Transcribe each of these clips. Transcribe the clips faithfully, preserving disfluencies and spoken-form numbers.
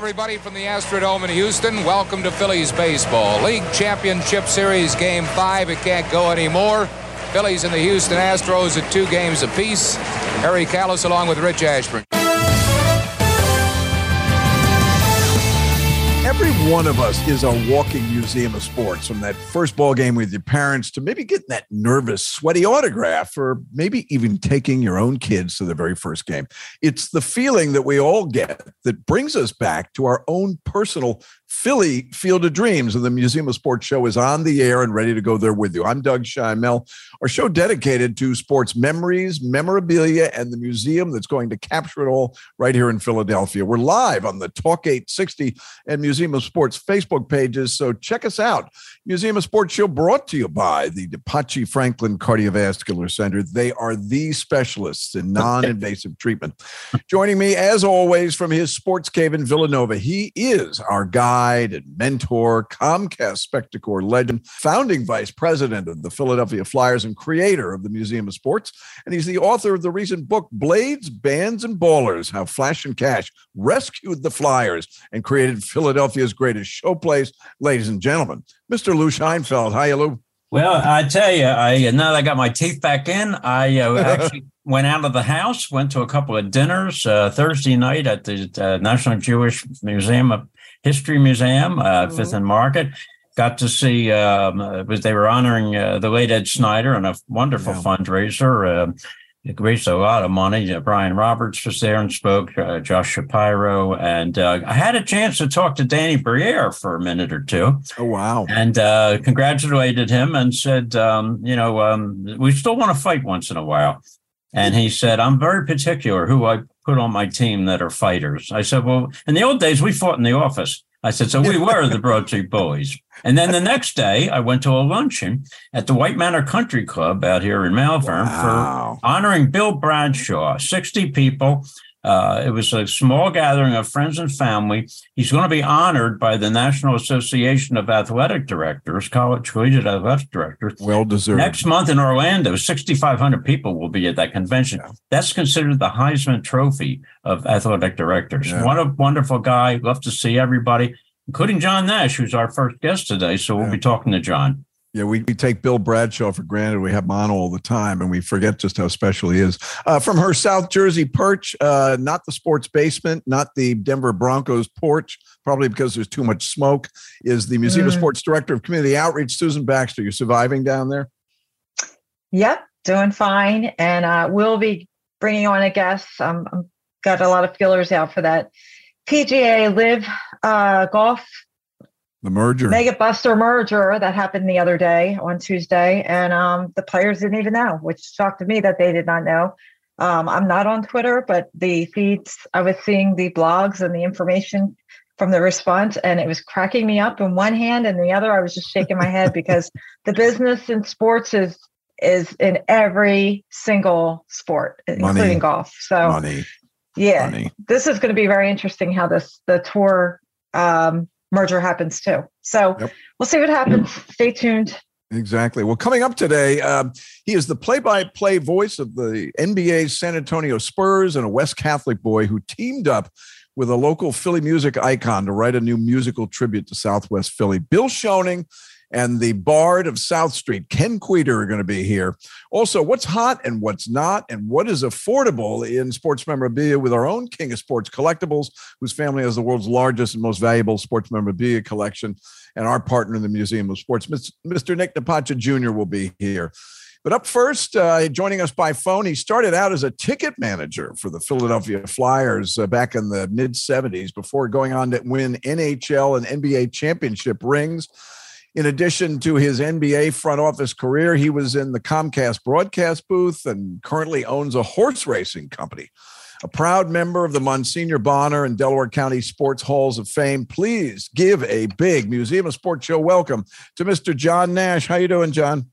everybody, from the Astrodome in Houston. Welcome to Phillies baseball. League Championship Series Game five. It can't go anymore. Phillies and the Houston Astros at two games apiece. Harry Kalas along with Rich Ashburn. Every one of us is a walking museum of sports, from that first ball game with your parents to maybe getting that nervous, sweaty autograph, or maybe even taking your own kids to the very first game. It's the feeling that we all get that brings us back to our own personal Philly Field of Dreams, and the Museum of Sports show is on the air and ready to go there with you. I'm Doug Scheinmel, our show dedicated to sports memories, memorabilia, and the museum that's going to capture it all right here in Philadelphia. We're live on the Talk eight sixty and Museum of Sports Facebook pages, so check us out. Museum of Sports show brought to you by the DePace Franklin Cardiovascular Center. They are the specialists in non-invasive treatment. Joining me, as always, from his sports cave in Villanova, he is our guide and mentor, Comcast Spectacor legend, founding vice president of the Philadelphia Flyers, and creator of the Museum of Sports. And he's the author of the recent book, Blades, Bands, and Ballers, How Flash and Cash Rescued the Flyers and Created Philadelphia's Greatest Showplace. Ladies and gentlemen, Mister Lou Scheinfeld. Hi, Lou. Well, I tell you, I now that I got my teeth back in, I uh, actually went out of the house, went to a couple of dinners uh, Thursday night at the uh, National Jewish Museum of History Museum, uh, mm-hmm. Fifth and Market. Got to see, um, uh, was they were honoring uh, the late Ed Snyder and a wonderful yeah. fundraiser. Uh, it raised a lot of money. Uh, Brian Roberts was there and spoke, uh, Josh Shapiro. And uh, I had a chance to talk to Danny Briere for a minute or two. Oh, wow. And uh, congratulated him and said, um, you know, um, we still want to fight once in a while. And he said, I'm very particular who I put on my team that are fighters. I said, well, in the old days, we fought in the office. I said, so we were the Broad Street Bullies. And then the next day, I went to a luncheon at the White Manor Country Club out here in Malvern wow. for honoring Bill Bradshaw, sixty people. Uh, it was a small gathering of friends and family. He's going to be honored by the National Association of Athletic Directors, College Collegiate Athletic Directors. Well deserved. Next month in Orlando, sixty-five hundred people will be at that convention. Yeah. That's considered the Heisman Trophy of athletic directors. Yeah. What a wonderful guy. Love to see everybody, including John Nash, who's our first guest today. So we'll yeah. be talking to John. Yeah, we, we take Bill Bradshaw for granted. We have him on all the time, and we forget just how special he is. Uh, from her South Jersey perch, uh, not the sports basement, not the Denver Broncos porch, probably because there's too much smoke, is the Museum mm. of Sports Director of Community Outreach, Susan Baxter. You're surviving down there? Yep, doing fine. And uh, we'll be bringing on a guest. Um, I've got a lot of feelers out for that P G A Live uh, Golf The merger. Mega Buster merger that happened the other day on Tuesday. And um, the players didn't even know, which shocked me that they did not know. Um, I'm not on Twitter, but the feeds, I was seeing the blogs and the information from the response, and it was cracking me up in one hand, and the other, I was just shaking my head because the business in sports is is in every single sport, Money. including golf. So, Money. yeah, Money. This is going to be very interesting how this the tour um, merger happens too. So yep. We'll see what happens. Stay tuned. Exactly. Well, coming up today, um, he is the play-by-play voice of the N B A's San Antonio Spurs and a West Catholic boy who teamed up with a local Philly music icon to write a new musical tribute to Southwest Philly. Bill Schoening and the Bard of South Street, Ken Queter, are going to be here. Also, what's hot and what's not, and what is affordable in sports memorabilia with our own King of Sports Collectibles, whose family has the world's largest and most valuable sports memorabilia collection, and our partner in the Museum of Sports, Mister Nick Napacha Junior will be here. But up first, uh, joining us by phone, he started out as a ticket manager for the Philadelphia Flyers uh, back in the mid-seventies before going on to win N H L and N B A championship rings. In addition to his N B A front office career, he was in the Comcast broadcast booth and currently owns a horse racing company. A proud member of the Monsignor Bonner and Delaware County Sports Halls of Fame. Please give a big Museum of Sports show welcome to Mister John Nash. How you doing, John?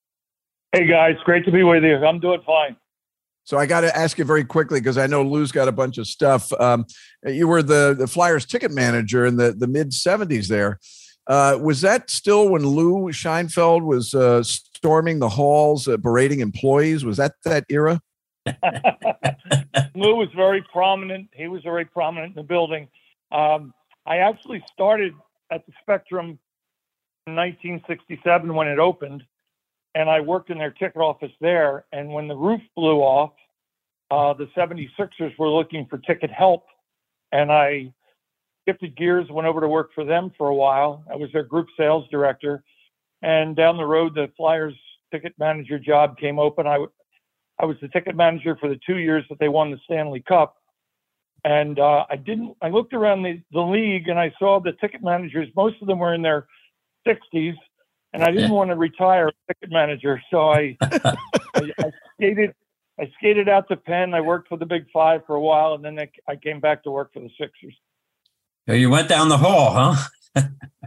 Hey, guys. Great to be with you. I'm doing fine. So I got to ask you very quickly, because I know Lou's got a bunch of stuff. Um, you were the, the Flyers ticket manager in the, the mid-seventies there. Uh, was that still when Lou Scheinfeld was uh, storming the halls, uh, berating employees? Was that that era? Lou was very prominent. He was very prominent in the building. Um, I actually started at the Spectrum in nineteen sixty-seven when it opened, and I worked in their ticket office there. And when the roof blew off, uh, the seventy-sixers were looking for ticket help, and I shifted gears, went over to work for them for a while. I was their group sales director, and down the road, the Flyers ticket manager job came open. I, I was the ticket manager for the two years that they won the Stanley Cup. And uh, I didn't, I looked around the, the league and I saw the ticket managers, most of them were in their sixties, and I didn't want to retire as ticket manager. So I, I, I skated, I skated out to Penn. I worked for the Big Five for a while, and then I, I came back to work for the Sixers. You went down the hall, huh?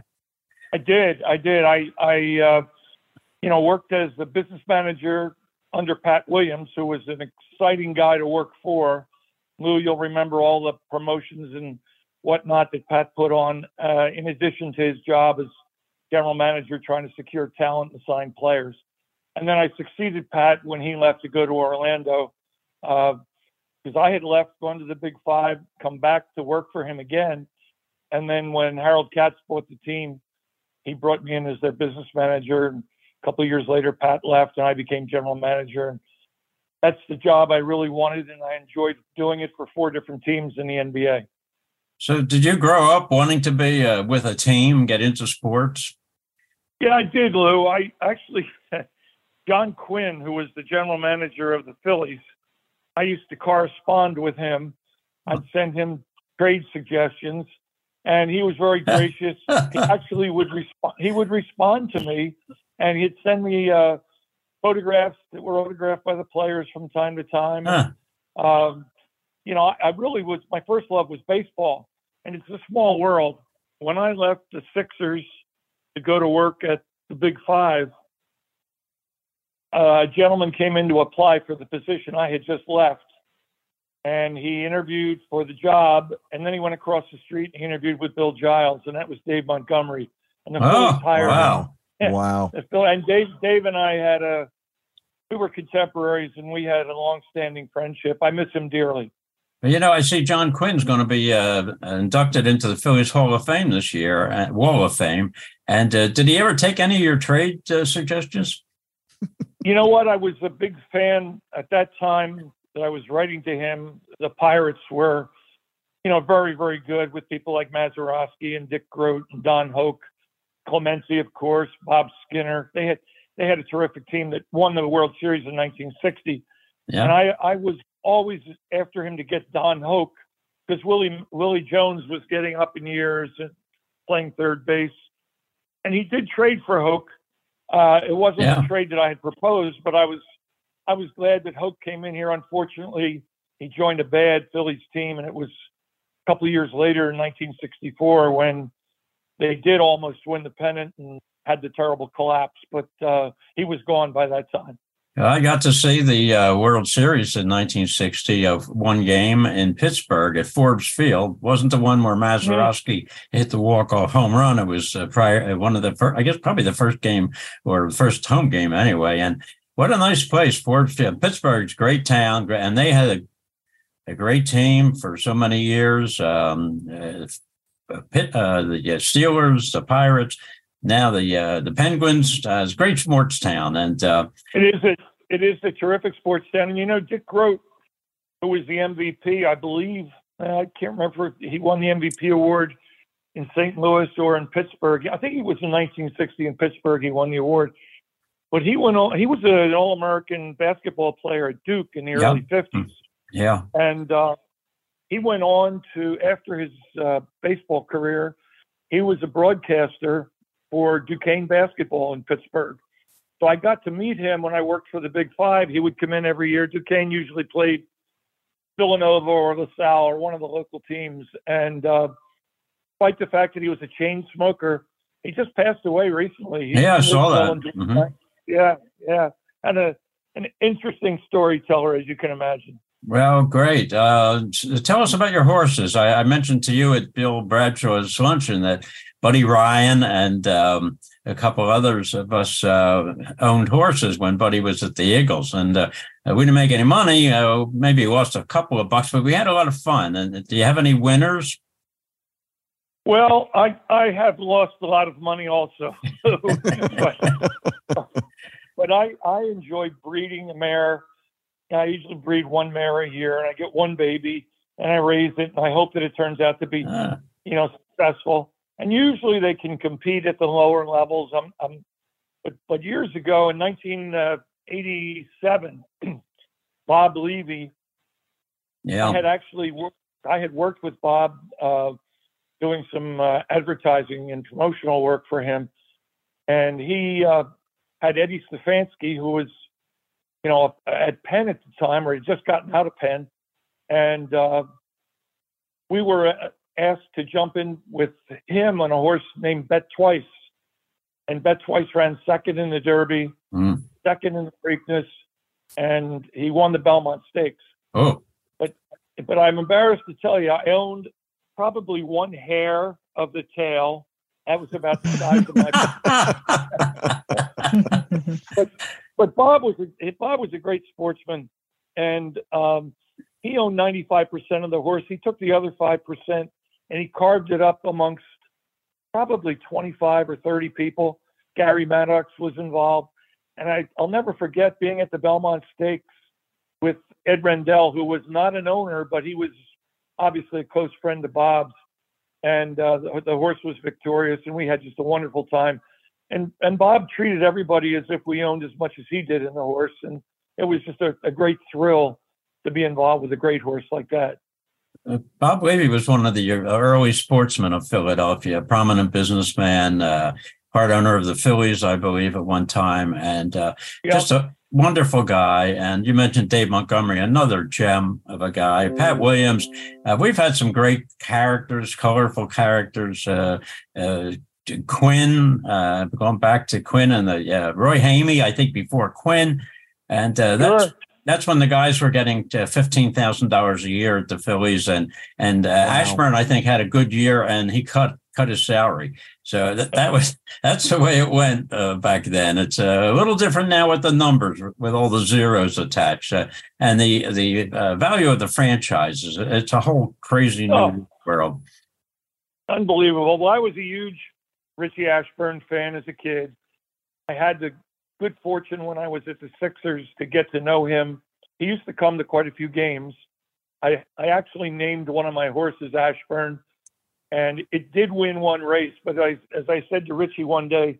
I did. I did. I, I, uh, you know, worked as the business manager under Pat Williams, who was an exciting guy to work for. Lou, you'll remember all the promotions and whatnot that Pat put on, uh, in addition to his job as general manager trying to secure talent and sign players. And then I succeeded Pat when he left to go to Orlando, because uh, I had left, gone to the Big Five, come back to work for him again. And then when Harold Katz bought the team, he brought me in as their business manager. And a couple of years later, Pat left and I became general manager. And that's the job I really wanted, and I enjoyed doing it for four different teams in the N B A. So did you grow up wanting to be uh, with a team, get into sports? Yeah, I did, Lou. I actually, John Quinn, who was the general manager of the Phillies, I used to correspond with him. I'd send him trade suggestions, and he was very gracious. He actually would respond. He would respond to me, and he'd send me uh, photographs that were autographed by the players from time to time. Huh. Um, you know, I, I really was, my first love was baseball, and it's a small world. When I left the Sixers to go to work at the Big Five, uh, a gentleman came in to apply for the position I had just left, and he interviewed for the job, and then he went across the street and he interviewed with Bill Giles, and that was Dave Montgomery. And the oh, Phillies hired wow. him. Yeah. Wow. And Dave, Dave and I had a, we were contemporaries, and we had a long-standing friendship. I miss him dearly. You know, I see John Quinn's going to be uh, inducted into the Phillies Hall of Fame this year, uh, Wall of Fame. And uh, did he ever take any of your trade uh, suggestions? You know what? I was a big fan at that time that I was writing to him. The Pirates were, you know, very, very good with people like Mazeroski and Dick Groat and Don Hoke, Clemency, of course, Bob Skinner. They had they had a terrific team that won the World Series in nineteen sixty. Yeah. And I, I was always after him to get Don Hoke, because Willie Willie Jones was getting up in years and playing third base. And he did trade for Hoke. Uh, it wasn't yeah. the trade that I had proposed, but I was I was glad that Hoke came in here. Unfortunately, he joined a bad Phillies team, and it was a couple of years later in nineteen sixty-four when they did almost win the pennant and had the terrible collapse. But uh, he was gone by that time. I got to see the uh, World Series in nineteen sixty of one game in Pittsburgh at Forbes Field. Wasn't the one where Mazeroski mm-hmm. hit the walk-off home run. It was uh, prior one of the first, I guess probably the first game or the first home game anyway. And what a nice place, Forbes Field. Pittsburgh's a great town, and they had a, a great team for so many years. Um, uh, Pitt, uh, the Steelers, the Pirates. Now the uh, the Penguins. Uh, it's a great sports town, and uh, it is a it is a terrific sports town. And you know, Dick Groat, who was the M V P, I believe, I can't remember if he won the M V P award in Saint Louis or in Pittsburgh. I think he was in nineteen sixty in Pittsburgh. He won the award, but he went on. He was an All-American basketball player at Duke in the yep. early fifties. Yeah, and uh, he went on to after his uh, baseball career, he was a broadcaster for Duquesne basketball in Pittsburgh. So I got to meet him when I worked for the Big Five. He would come in every year. Duquesne usually played Villanova or LaSalle or one of the local teams. And uh, despite the fact that he was a chain smoker, he just passed away recently. He yeah, I saw that. Mm-hmm. Yeah, yeah. And a, an interesting storyteller, as you can imagine. Well, great. Uh, tell us about your horses. I, I mentioned to you at Bill Bradshaw's luncheon that Buddy Ryan and um, a couple others of us uh, owned horses when Buddy was at the Eagles. And uh, we didn't make any money. Uh, maybe lost a couple of bucks, but we had a lot of fun. And do you have any winners? Well, I, I have lost a lot of money also. but but I, I enjoy breeding a mare. I usually breed one mare a year, and I get one baby, and I raise it, and I hope that it turns out to be, uh. you know, successful. And usually they can compete at the lower levels. I'm, I'm, but, but years ago in nineteen eighty-seven, Bob Levy, yeah, I had actually worked, I had worked with Bob uh, doing some uh, advertising and promotional work for him. And he uh, had Eddie Stefanski, who was, you know, at Penn at the time, or he'd just gotten out of Penn. And uh, we were asked to jump in with him on a horse named Bet Twice. And Bet Twice ran second in the Derby, mm. second in the Preakness, and he won the Belmont Stakes. Oh. But but I'm embarrassed to tell you, I owned probably one hair of the tail. That was about the size of my but, but Bob was a, Bob was a great sportsman, and um, he owned ninety-five percent of the horse. He took the other five percent, and he carved it up amongst probably twenty-five or thirty people. Gary Maddox was involved. And I, I'll never forget being at the Belmont Stakes with Ed Rendell, who was not an owner, but he was obviously a close friend of Bob's. And uh, the, the horse was victorious, and we had just a wonderful time. And and Bob treated everybody as if we owned as much as he did in the horse. And it was just a, a great thrill to be involved with a great horse like that. Uh, Bob Levy was one of the early sportsmen of Philadelphia, a prominent businessman, uh, part owner of the Phillies, I believe, at one time, and uh, yep. just a wonderful guy. And you mentioned Dave Montgomery, another gem of a guy. Mm. Pat Williams. Uh, we've had some great characters, colorful characters. Uh, uh, Quinn, uh, going back to Quinn and the uh, Roy Hamey, I think before Quinn, and uh, that's. Sure. That's when the guys were getting to fifteen thousand dollars a year at the Phillies, and and uh, wow. Ashburn, I think, had a good year, and he cut cut his salary. So that, that was that's the way it went uh, back then. It's uh, a little different now with the numbers, with all the zeros attached, uh, and the the uh, value of the franchises. It's a whole crazy new oh, world. Unbelievable. Well, I was a huge Richie Ashburn fan as a kid. I had the good fortune when I was at the Sixers to get to know him. He used to come to quite a few games. I, I actually named one of my horses Ashburn, and it did win one race. But I, as I said to Richie one day,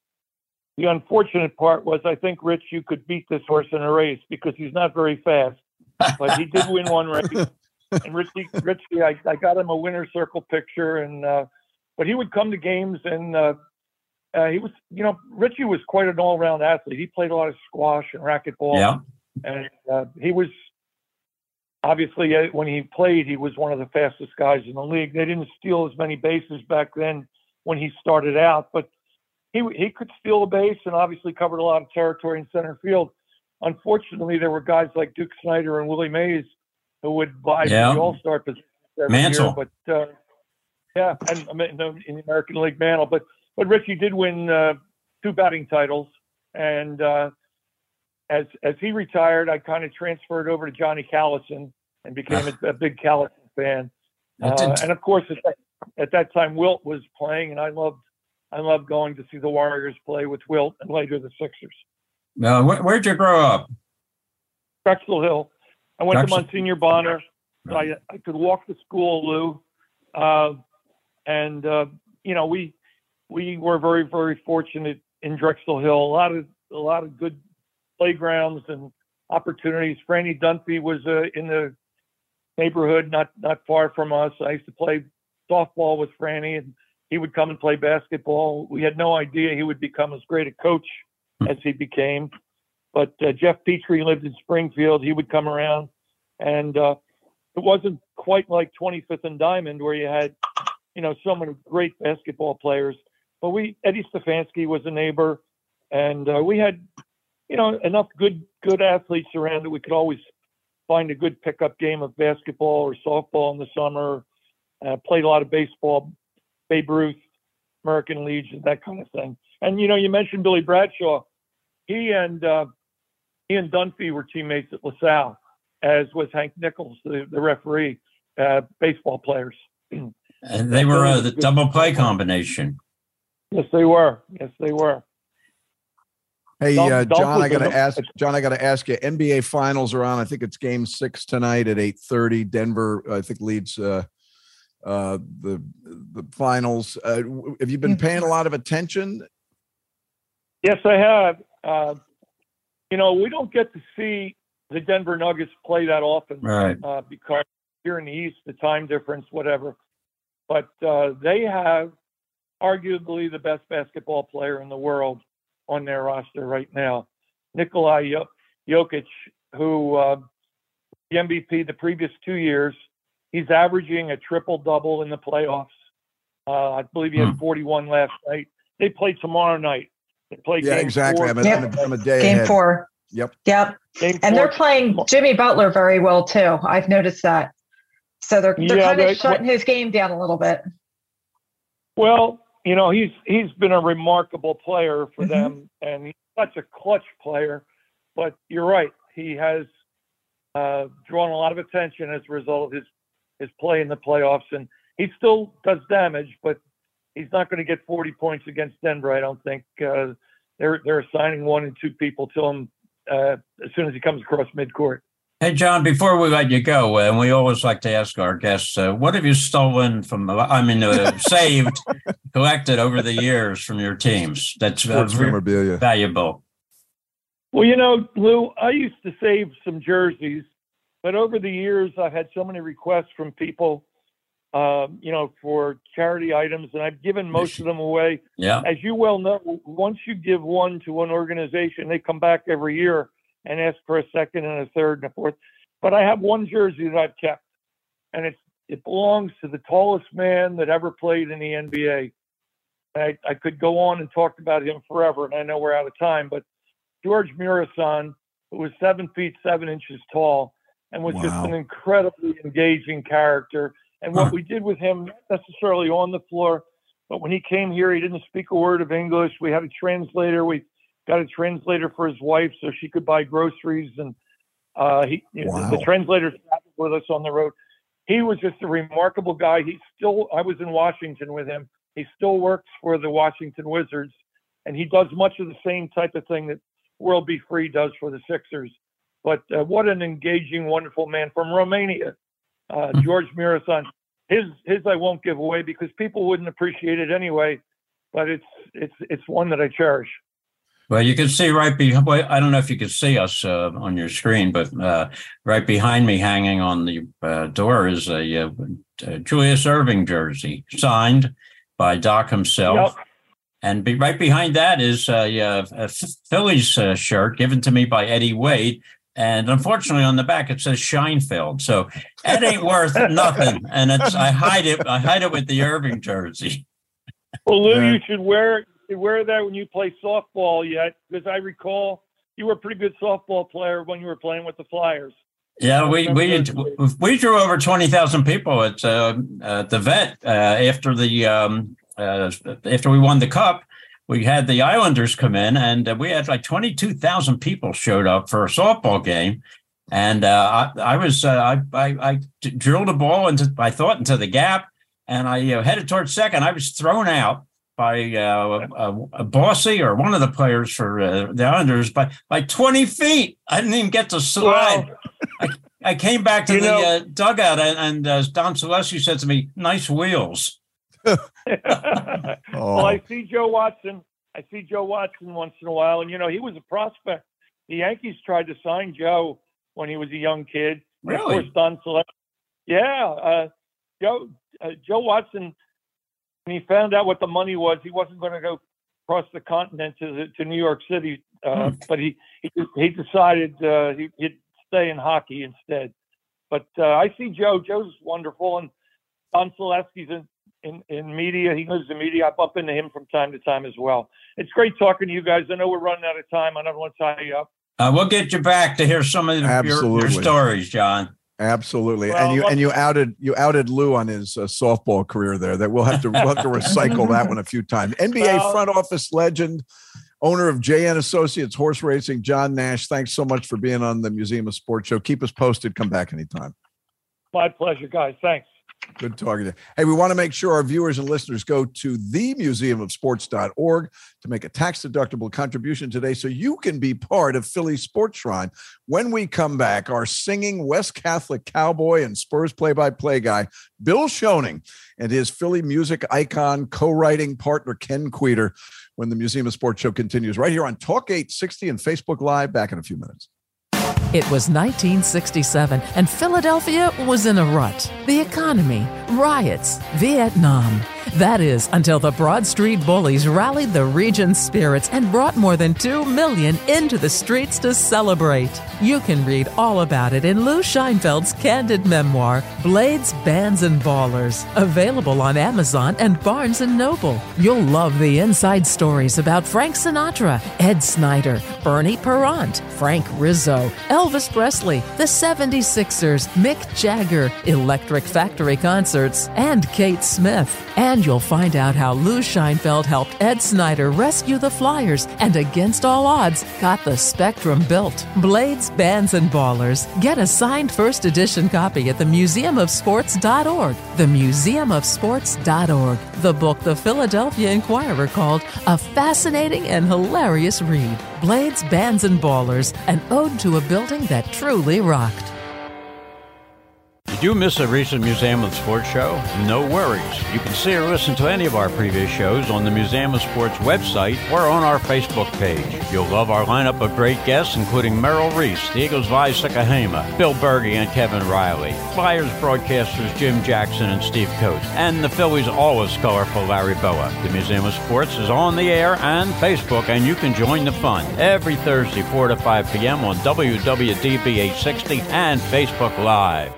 the unfortunate part was I think, Rich, you could beat this horse in a race because he's not very fast. But he did win one race. And Richie, Richie I, I got him a winner's circle picture. And uh, but he would come to games and uh, Uh, he was, you know, Richie was quite an all-around athlete. He played a lot of squash and racquetball. Yeah. And uh, he was, obviously, uh, when he played, he was one of the fastest guys in the league. They didn't steal as many bases back then when he started out, but he he could steal a base and obviously covered a lot of territory in center field. Unfortunately, there were guys like Duke Snyder and Willie Mays who would vie yeah. for the all-star position every Mantle. year. But, uh, yeah, and, I mean, in the American League Mantle. But But Richie did win uh, two batting titles, and uh, as as he retired, I kind of transferred over to Johnny Callison and became a, a big Callison fan. Uh, and of course, at that, at that time, Wilt was playing, and I loved I loved going to see the Warriors play with Wilt, and later the Sixers. Uh, wh- where'd you grow up? Drexel Hill. I went Drexel. to Monsignor Bonner. So I I could walk to school, Lou, uh, and uh, you know we. We were very, very fortunate in Drexel Hill. A lot of a lot of good playgrounds and opportunities. Franny Dunphy was uh, in the neighborhood, not not far from us. I used to play softball with Franny, and he would come and play basketball. We had no idea he would become as great a coach as he became. But uh, Jeff Petrie lived in Springfield. He would come around, and uh, it wasn't quite like twenty-fifth and Diamond where you had, you know, so many great basketball players. But we, Eddie Stefanski was a neighbor, and uh, we had, you know, enough good good athletes around that we could always find a good pickup game of basketball or softball in the summer. Uh, played a lot of baseball, Babe Ruth, American Legion, that kind of thing. And you know, you mentioned Billy Bradshaw. He and uh, he and Dunphy were teammates at LaSalle, as was Hank Nichols, the, the referee, uh, baseball players. And they were uh, the double play combination. Yes, they were. Yes, they were. Hey, uh, John, I got to Dump- ask. John, I got to ask you. N B A Finals are on. I think it's Game Six tonight at eight thirty. Denver, I think, leads uh, uh, the the finals. Uh, have you been paying a lot of attention? Yes, I have. Uh, you know, we don't get to see the Denver Nuggets play that often, Right. uh, because here in the East, the time difference, whatever. But uh, they have arguably the best basketball player in the world on their roster right now, Nikola Jokic, who uh, the M V P the previous two years. He's averaging a triple-double in the playoffs. Uh, I believe he had Hmm. forty-one last night. They play tomorrow night. They play Yeah, game exactly. four. I'm a, I'm a, I'm a day Game ahead. four. Yep. Yep. Game And four. they're playing Jimmy Butler very well too. I've noticed that. So they're they're Yeah, kind they- of shutting his game down a little bit. Well, you know, he's he's been a remarkable player for Mhm. them, and he's such a clutch player. But you're right, he has uh, drawn a lot of attention as a result of his his play in the playoffs, and he still does damage, but he's not going to get forty points against Denver. I don't think uh, they're they're assigning one and two people to him uh, as soon as he comes across midcourt. Hey, John, before we let you go, and we always like to ask our guests, uh, what have you stolen from, I mean, uh, saved, collected over the years from your teams that's uh, Sports memorabilia. valuable? Well, you know, Lou, I used to save some jerseys, but over the years, I've had so many requests from people, um, you know, for charity items, and I've given most of them away. Yeah. As you well know, once you give one to one organization, they come back every year and ask for a second and a third and a fourth. But I have one jersey that I've kept, and it's it belongs to the tallest man that ever played in the N B A. I, I could go on and talk about him forever, and I know we're out of time, but George Murasan, who was seven feet seven inches tall and was just Wow. an incredibly engaging character. And what Huh. we did with him, not necessarily on the floor, but when he came here, he didn't speak a word of English. We had a translator. We got a translator for his wife so she could buy groceries. And uh, he, Wow. the, the translator traveled with us on the road. He was just a remarkable guy. He still, I was in Washington with him. He still works for the Washington Wizards, and he does much of the same type of thing that World Be Free does for the Sixers. But uh, what an engaging, wonderful man from Romania, uh, George Murasan. His his I won't give away because people wouldn't appreciate it anyway. But it's it's it's one that I cherish. Well, you can see right behind, well, I don't know if you can see us uh, on your screen, but uh, right behind me hanging on the uh, door is a, uh, a Julius Erving jersey signed by Doc himself. Yep. And be, right behind that is a, a, a Phillies uh, shirt given to me by Eddie Wade. And unfortunately, on the back it says Scheinfeld. So it ain't worth nothing. And it's I hide it. I hide it with the Irving jersey. Well, Lou, Yeah. you should wear you wear that when you play softball yet, because I recall you were a pretty good softball player when you were playing with the Flyers. Yeah, we we we drew over twenty thousand people at uh, at the Vet uh, after the um, uh, after we won the Cup. We had the Islanders come in, and uh, we had like twenty-two thousand people showed up for a softball game. And uh, I, I was uh, I, I I drilled a ball into I thought into the gap, and I uh, headed towards second. I was thrown out by uh, a, a Bossy or one of the players for uh, the Islanders by by twenty feet. I didn't even get to slide. Well, I, I came back to You the know- uh, dugout, and, and uh, Don Celessi said to me, "Nice wheels." Well, I see Joe Watson. I see Joe Watson once in a while, and you know he was a prospect. The Yankees tried to sign Joe when he was a young kid. And Really? Of course, Don Celeste. Yeah, uh, Joe uh, Joe Watson. When he found out what the money was, he wasn't going to go across the continent to the, to New York City, uh, Hmm. but he he, he decided uh, he, he'd stay in hockey instead. But uh, I see Joe. Joe's wonderful, and Don Celesti's in, in in media. He knows the media. I bump into him from time to time as well. It's great talking to you guys. I know we're running out of time. I don't want to tie you up. Uh, we'll get you back to hear some of your, your Absolutely. stories, John. Absolutely, Well, and you look- and you outed you outed Lou on his uh, softball career there. That we'll have to we'll have to recycle that one a few times. N B A Well- front office legend, owner of J N Associates Horse Racing, John Nash. Thanks so much for being on the Museum of Sports show. Keep us posted. Come back anytime. My pleasure, guys. Thanks. Good talking to you. Hey, we want to make sure our viewers and listeners go to the museum of sports dot org to make a tax-deductible contribution today so you can be part of Philly's Sports Shrine. When we come back, our singing West Catholic cowboy and Spurs play-by-play guy, Bill Schoening, and his Philly music icon co-writing partner, Ken Queter, when the Museum of Sports show continues right here on Talk eight sixty and Facebook Live. Back in a few minutes. It was nineteen sixty-seven, and Philadelphia was in a rut. The economy, riots, Vietnam. That is, until the Broad Street Bullies rallied the region's spirits and brought more than two million into the streets to celebrate. You can read all about it in Lou Scheinfeld's candid memoir, Blades, Bands, and Ballers, available on Amazon and Barnes and Noble. You'll love the inside stories about Frank Sinatra, Ed Snyder, Bernie Perrant, Frank Rizzo, Elvis Presley, the seventy-sixers, Mick Jagger, Electric Factory Concerts, and Kate Smith. And you'll find out how Lou Scheinfeld helped Ed Snyder rescue the Flyers and, against all odds, got the Spectrum built. Blades, Bands, and Ballers. Get a signed first edition copy at the museum of sports dot org. the museum of sports dot org. The book the Philadelphia Inquirer called a fascinating and hilarious read. Blades, Bands, and Ballers, an ode to a building that truly rocked. Did you miss a recent Museum of Sports show? No worries. You can see or listen to any of our previous shows on the Museum of Sports website or on our Facebook page. You'll love our lineup of great guests, including Merrill Reese, the Eagles' Vi Sikahema, Bill Berge and Kevin Riley, Flyers broadcasters Jim Jackson and Steve Coates, and the Phillies' always colorful Larry Boa. The Museum of Sports is on the air and Facebook, and you can join the fun every Thursday, four to five p.m. on W W D B eight sixty and Facebook Live.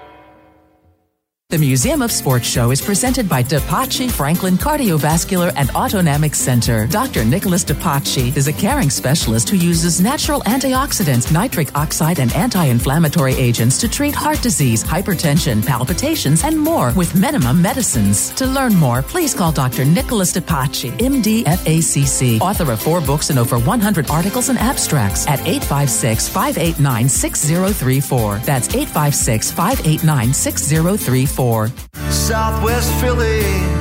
The Museum of Sports show is presented by DePace Franklin Cardiovascular and Autonomic Center. Doctor Nicholas DePace is a caring specialist who uses natural antioxidants, nitric oxide, and anti-inflammatory agents to treat heart disease, hypertension, palpitations, and more with minimum medicines. To learn more, please call Doctor Nicholas DePace, M D, F A C C, author of four books and over one hundred articles and abstracts at eight five six, five eight nine, six zero three four. That's eight five six, five eight nine, six zero three four. Southwest Philly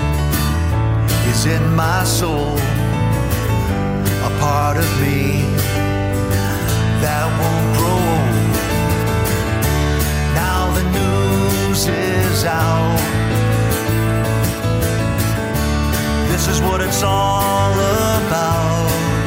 is in my soul, a part of me that won't grow old. Now the news is out. This is what it's all about.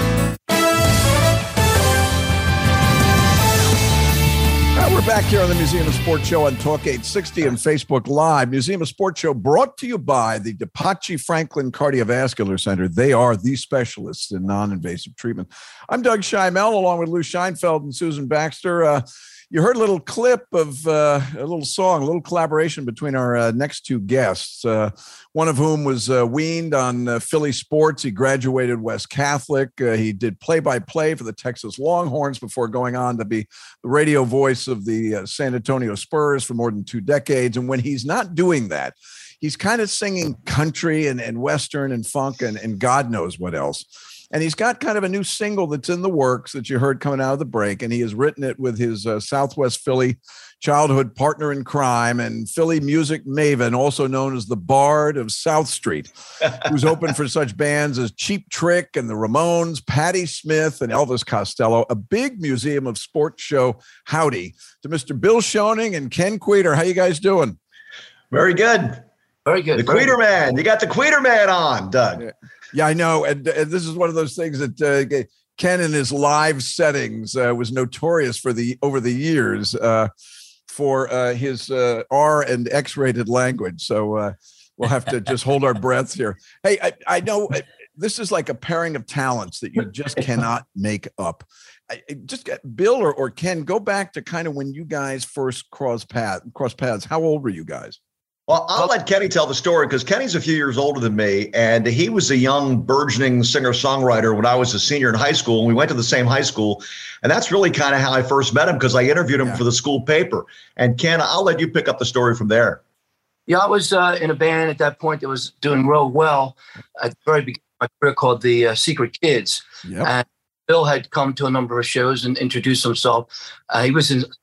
We're back here on the Museum of Sports show on Talk eight sixty and Facebook Live. Museum of Sports show brought to you by the DePace Franklin Cardiovascular Center. They are the specialists in non-invasive treatment. I'm Doug Scheimel, along with Lou Scheinfeld and Susan Baxter. Uh, you heard a little clip of uh, a little song, a little collaboration between our uh, next two guests, uh, one of whom was uh, weaned on uh, Philly sports. He graduated West Catholic. Uh, he did play-by-play for the Texas Longhorns before going on to be the radio voice of the uh, San Antonio Spurs for more than two decades. And when he's not doing that, he's kind of singing country and, and Western and funk and, and God knows what else. And he's got kind of a new single that's in the works that you heard coming out of the break. And he has written it with his uh, Southwest Philly childhood partner in crime and Philly music maven, also known as the Bard of South Street, who's opened for such bands as Cheap Trick and the Ramones, Patti Smith, and Elvis Costello. A big Museum of Sports show howdy to Mister Bill Schoening and Ken Queter. How you guys doing? Very good. Very good. The Queter Man. You got the Queter Man on, Doug. Yeah. Yeah, I know. And, and this is one of those things that uh, Ken in his live settings uh, was notorious for the over the years uh, for uh, his uh, R and X-rated language. So uh, we'll have to just hold our breaths here. Hey, I, I know this is like a pairing of talents that you just cannot make up. I, just get Bill or, or Ken, go back to kind of when you guys first crossed path, crossed paths. How old were you guys? Well, I'll let Kenny tell the story because Kenny's a few years older than me, and he was a young burgeoning singer-songwriter when I was a senior in high school, and we went to the same high school, and that's really kind of how I first met him because I interviewed him yeah. for the school paper. And Ken, I'll let you pick up the story from there. Yeah, I was uh, in a band at that point that was doing real well at the very beginning of my career called the uh, Secret Kids. Yep. And Bill had come to a number of shows and introduced himself. Uh, he was in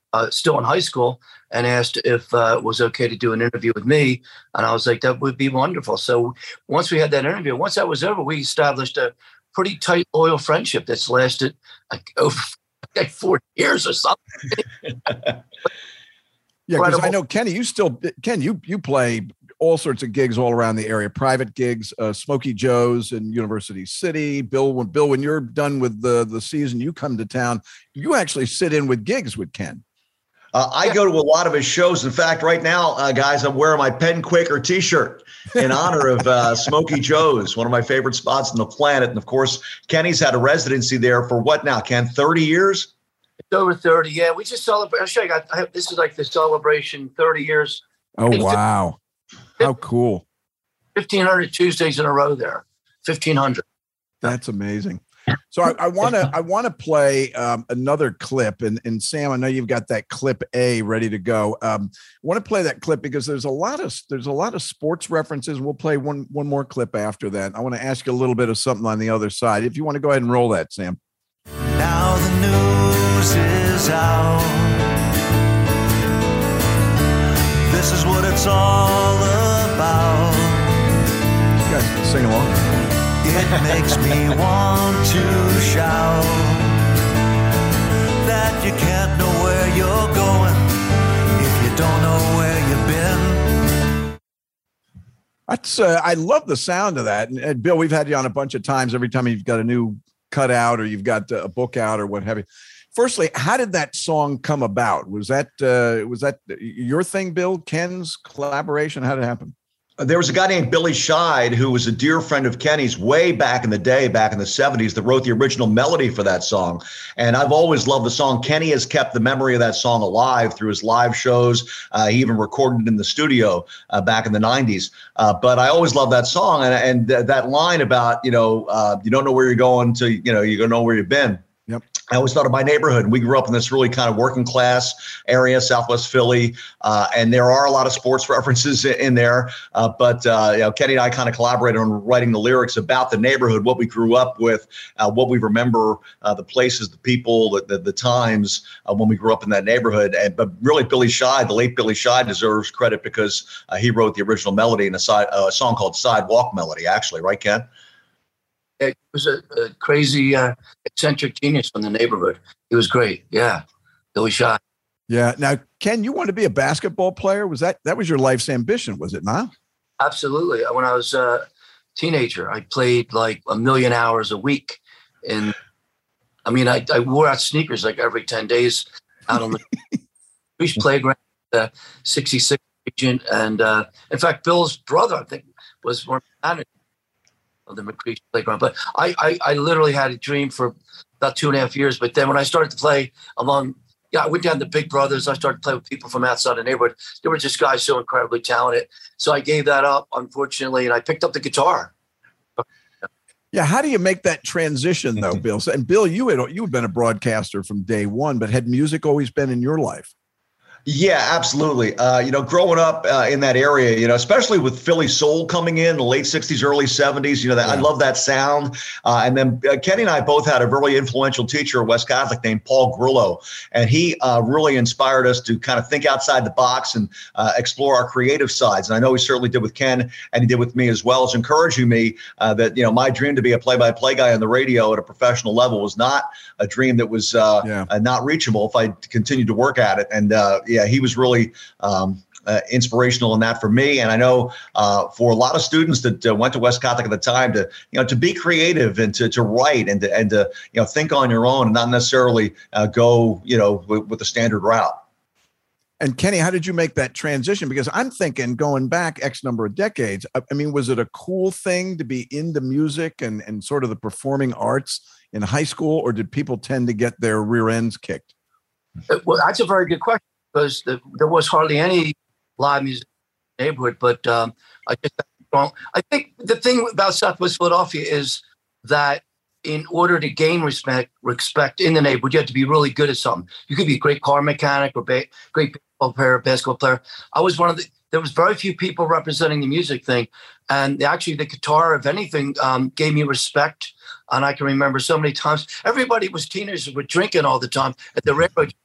uh, still in high school, and asked if uh, it was okay to do an interview with me. And I was like, that would be wonderful. So once we had that interview, once that was over, we established a pretty tight, loyal friendship that's lasted like over like four years or something. Yeah, because I know, Kenny, you still, Ken, you you play all sorts of gigs all around the area, private gigs, uh, Smokey Joe's in University City. Bill, when Bill, when you're done with the, the season, you come to town, you actually sit in with gigs with Ken. Uh, I go to a lot of his shows. In fact, right now, uh, guys, I'm wearing my Penn Quaker T-shirt in honor of uh, Smokey Joe's, one of my favorite spots on the planet. And, of course, Kenny's had a residency there for what now, Ken, thirty years? It's over thirty, yeah. We just celebrate. I'll show you. I have, this is like the celebration, thirty years. Oh, wow. How cool. fifteen hundred Tuesdays in a row there. fifteen hundred. That's amazing. So I want to I want to play um, another clip, and and Sam, I know you've got that clip A ready to go. Um, I want to play that clip because there's a lot of there's a lot of sports references. We'll play one one more clip after that. I want to ask you a little bit of something on the other side. If you want to go ahead and roll that, Sam. Now the news is out. This is what it's all about. You guys can sing along. It makes me want to shout that you can't know where you're going if you don't know where you've been. That's uh, I love the sound of that. And, and Bill, we've had you on a bunch of times. Every time you've got a new cut out or you've got a book out or what have you. Firstly, how did that song come about? Was that uh, was that your thing, Bill? Ken's collaboration? How did it happen? There was a guy named Billy Scheid who was a dear friend of Kenny's way back in the day, back in the seventies, that wrote the original melody for that song. And I've always loved the song. Kenny has kept the memory of that song alive through his live shows. Uh, he even recorded it in the studio uh, back in the nineties. Uh, but I always loved that song. And, and th- that line about, you know, uh, you don't know where you're going to, you know, you're going to know where you've been. Yep. I always thought of my neighborhood. We grew up in this really kind of working class area, Southwest Philly, uh, and there are a lot of sports references in there. Uh, but uh, you know, Kenny and I kind of collaborated on writing the lyrics about the neighborhood, what we grew up with, uh, what we remember, uh, the places, the people, the the, the times uh, when we grew up in that neighborhood. And but really, Billy Scheid, the late Billy Scheid, deserves credit because uh, he wrote the original melody in a, side, uh, a song called "Sidewalk Melody." Actually, right, Ken? It was a, a crazy, uh, eccentric genius from the neighborhood. He was great. Yeah. Billy Scheid. Yeah. Now, Ken, you wanted to be a basketball player? Was that, that was your life's ambition, was it not? Absolutely. When I was a teenager, I played like a million hours a week. And I mean, I, I wore out sneakers like every ten days out on the Beach Playground, uh, sixty-six region. And uh, in fact, Bill's brother, I think, was one of the McCreech Playground. But I, I, I literally had a dream for about two and a half years. But then when I started to play among, yeah, I went down to Big Brothers. I started to play with people from outside the neighborhood. There were just guys so incredibly talented. So I gave that up, unfortunately, and I picked up the guitar. Yeah, how do you make that transition, though, Bill? And Bill, you had you had been a broadcaster from day one, but had music always been in your life? Yeah, absolutely. Uh, you know, growing up uh, in that area, you know, especially with Philly soul coming in the late sixties, early seventies, you know, that, yeah. I love that sound. Uh, and then uh, Kenny and I both had a really influential teacher at West Catholic named Paul Grillo. And he uh, really inspired us to kind of think outside the box and uh, explore our creative sides. And I know he certainly did with Ken, and he did with me as well, as encouraging me uh, that, you know, my dream to be a play-by-play guy on the radio at a professional level was not a dream that was uh, yeah. uh, not reachable if I continued to work at it. And, uh, yeah, he was really um, uh, inspirational in that for me. And I know uh, for a lot of students that uh, went to West Catholic at the time to, you know, to be creative and to, to write and to, and to, you know, think on your own and not necessarily uh, go, you know, with, with the standard route. And Kenny, how did you make that transition? Because I'm thinking going back X number of decades, I mean, was it a cool thing to be into music and, and sort of the performing arts in high school, or did people tend to get their rear ends kicked? Well, that's a very good question. Because the, there was hardly any live music in the neighborhood, but um, I just I think the thing about Southwest Philadelphia is that in order to gain respect, respect in the neighborhood, you have to be really good at something. You could be a great car mechanic or ba- great baseball player, basketball player. I was one of the. There was very few people representing the music thing, and actually the guitar, if anything, um, gave me respect. And I can remember so many times everybody was teenagers were drinking all the time at the railroad.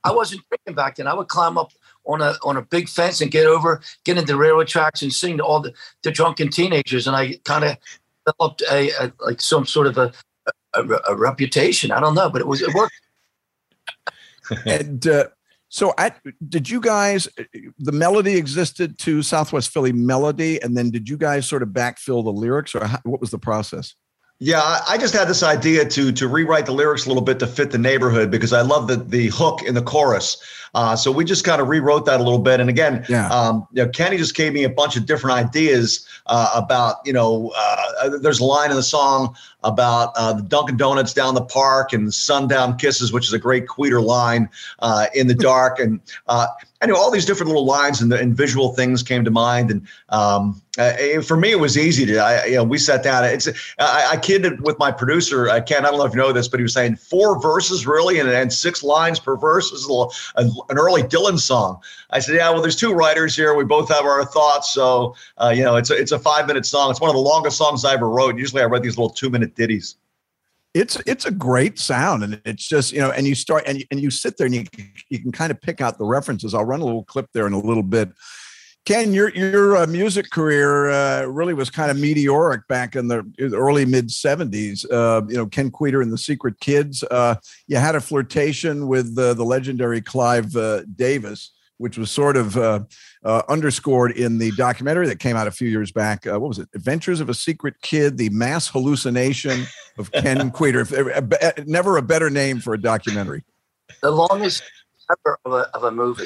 I wasn't drinking back then. I would climb up on a on a big fence and get over, get into the railroad tracks and sing to all the, the drunken teenagers. And I kind of developed a, a like some sort of a, a a reputation. I don't know, but it was it worked. And uh, so, I, did you guys? The melody existed to Southwest Philly Melody, and then did you guys sort of backfill the lyrics, or how, what was the process? Yeah, I just had this idea to to rewrite the lyrics a little bit to fit the neighborhood because I love the the hook in the chorus. Uh, so we just kind of rewrote that a little bit. And again, yeah. um, you know, Kenny just gave me a bunch of different ideas uh, about, you know, uh, there's a line in the song about uh, the Dunkin' Donuts down the park and sundown kisses, which is a great Queeter line uh, in the dark. And uh, I know all these different little lines and, and visual things came to mind. And um, uh, for me, it was easy to, I, you know, we sat down. It's I, I kidded with my producer, uh, Ken, I don't know if you know this, but he was saying four verses really and, and six lines per verse. This is a little, a, an early Dylan song. I said, yeah, well, there's two writers here. We both have our thoughts. So, uh, you know, it's a, it's a five minute song. It's one of the longest songs I ever wrote. Usually I write these little two minute ditties. It's it's a great sound, and it's just, you know, and you start and you, and you sit there and you you can kind of pick out the references. I'll run a little clip there in a little bit. Ken, your your uh, music career uh, really was kind of meteoric back in the early mid seventies. Uh, you know, Ken Queeter and the Secret Kids. Uh, you had a flirtation with uh, the legendary Clive uh, Davis, which was sort of uh, uh, underscored in the documentary that came out a few years back. Uh, what was it? Adventures of a Secret Kid, the Mass Hallucination of Ken Queeter. Never a better name for a documentary. The longest ever of a, of a movie.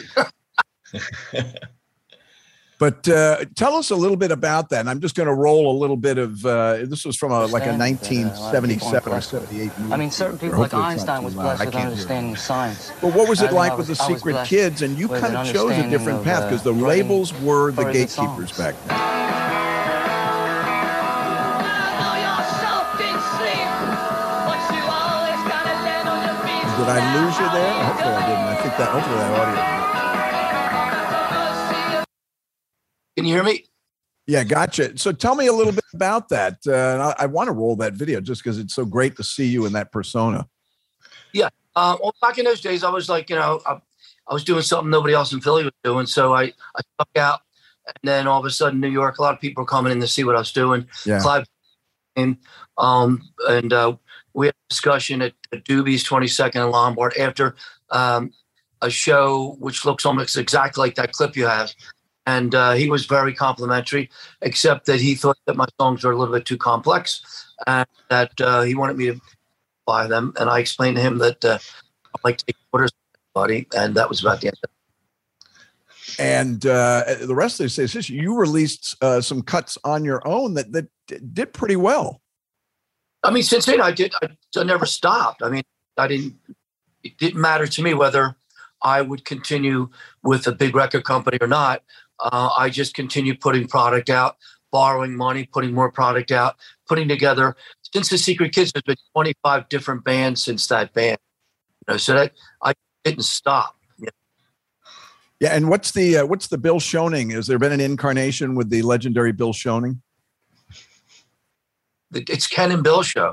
But uh, tell us a little bit about that. And I'm just going to roll a little bit of, uh, this was from a, like a nineteen seventy-seven or seventy-eight movie. I mean, certain people like Einstein was blessed with understanding science. But what was it like with the Secret Kids? And you kind of chose a different path because the labels were the gatekeepers back then. Did I lose you there? Hopefully I didn't. I think that, hopefully that audio. Can you hear me? Yeah, gotcha. So tell me a little bit about that. Uh, I, I want to roll that video just because it's so great to see you in that persona. Yeah. Um, well, back in those days, I was like, you know, I, I was doing something nobody else in Philly was doing. So I, I stuck out. And then all of a sudden, New York, a lot of people were coming in to see what I was doing. Yeah. Clive and, um, and uh, we had a discussion at, at Doobie's twenty-second and Lombard after um, a show which looks almost exactly like that clip you have. And uh, he was very complimentary, except that he thought that my songs were a little bit too complex and that uh, he wanted me to buy them. And I explained to him that uh, I like to take orders from everybody, and that was about the end of it. And uh, the rest of the says you released uh, some cuts on your own that, that did pretty well. I mean, since then, I did. I, I never stopped. I mean, I didn't, it didn't matter to me whether I would continue with a big record company or not. Uh, I just continued putting product out, borrowing money, putting more product out, putting together. Since the Secret Kids, there's been twenty-five different bands since that band. You know, so that I didn't stop. You know? Yeah, and what's the uh, what's the Bill Schoening? Has there been an incarnation with the legendary Bill Schoening? It's Ken and Bill show.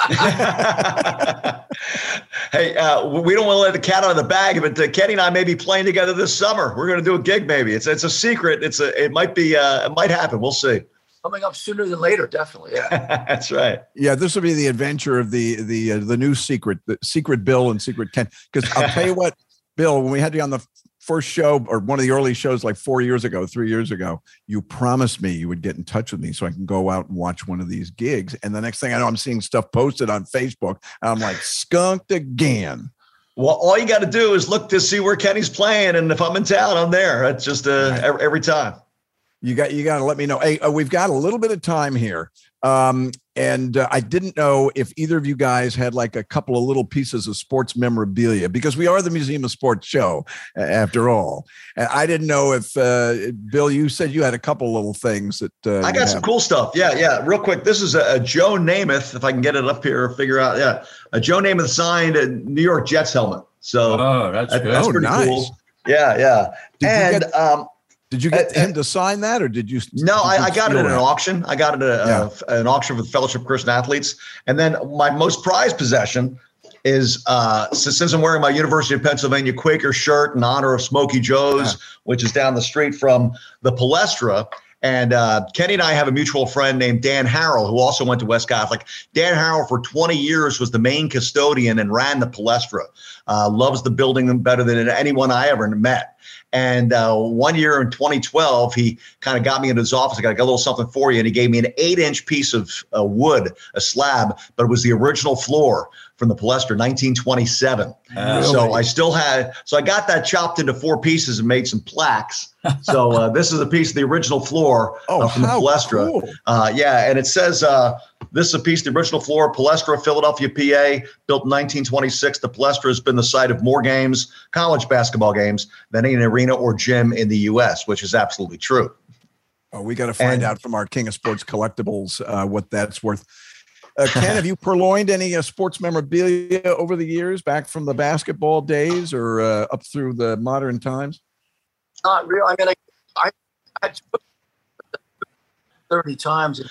Hey, uh, we don't want to let the cat out of the bag, but uh, Kenny and I may be playing together this summer. We're going to do a gig, maybe. It's it's a secret. It's a it might be uh, it might happen. We'll see. Coming up sooner than later, definitely. Yeah, that's right. Yeah, this will be the adventure of the the uh, the new secret, the Secret Bill and Secret Ken. Because I'll tell you what, Bill, when we had you on the first show or one of the early shows like four years ago, three years ago, you promised me you would get in touch with me so I can go out and watch one of these gigs. And the next thing I know, I'm seeing stuff posted on Facebook. And I'm like, skunked again. Well, all you got to do is look to see where Kenny's playing. And if I'm in town, I'm there. It's just uh, right. every, every time. You got you got to let me know. Hey, uh, we've got a little bit of time here. Um, and uh, I didn't know if either of you guys had like a couple of little pieces of sports memorabilia, because we are the Museum of Sports show uh, after all. And I didn't know if, uh, Bill, you said you had a couple little things that uh, I got some have. cool stuff. Yeah, yeah. Real quick. This is a, a Joe Namath, if I can get it up here, figure out. Yeah. A Joe Namath signed a New York Jets helmet. So oh, that's, that, good. that's oh, pretty nice. cool. Yeah, yeah. Did and, get- um, Did you get uh, him to sign that, or did you? No, did I, you I got it at an that? auction. I got it at a, yeah. uh, an auction with Fellowship of Christian Athletes. And then my most prized possession is uh, since I'm wearing my University of Pennsylvania Quaker shirt in honor of Smokey Joe's, yeah. which is down the street from the Palestra. And uh, Kenny and I have a mutual friend named Dan Harrell, who also went to West Catholic. Dan Harrell, for twenty years, was the main custodian and ran the Palestra. Uh, loves the building better than anyone I ever met. And uh, one year in twenty twelve, he kind of got me into his office. I got a little something for you. And he gave me an eight inch piece of uh, wood, a slab, but it was the original floor from the Palestra, nineteen twenty-seven. Uh, so really? I still had, so I got that chopped into four pieces and made some plaques. So uh, this is a piece of the original floor oh, uh, from the Palestra. Cool. Uh, yeah, and it says, uh, this is a piece of the original floor, Palestra, Philadelphia, P A, built in nineteen twenty-six. The Palestra has been the site of more games, college basketball games, than any arena or gym in the U S, which is absolutely true. Oh, we got to find and, out from our King of Sports Collectibles uh, what that's worth. Uh, Ken, have you purloined any uh, sports memorabilia over the years, back from the basketball days or uh, up through the modern times? Not really. I mean, I, I, I took thirty times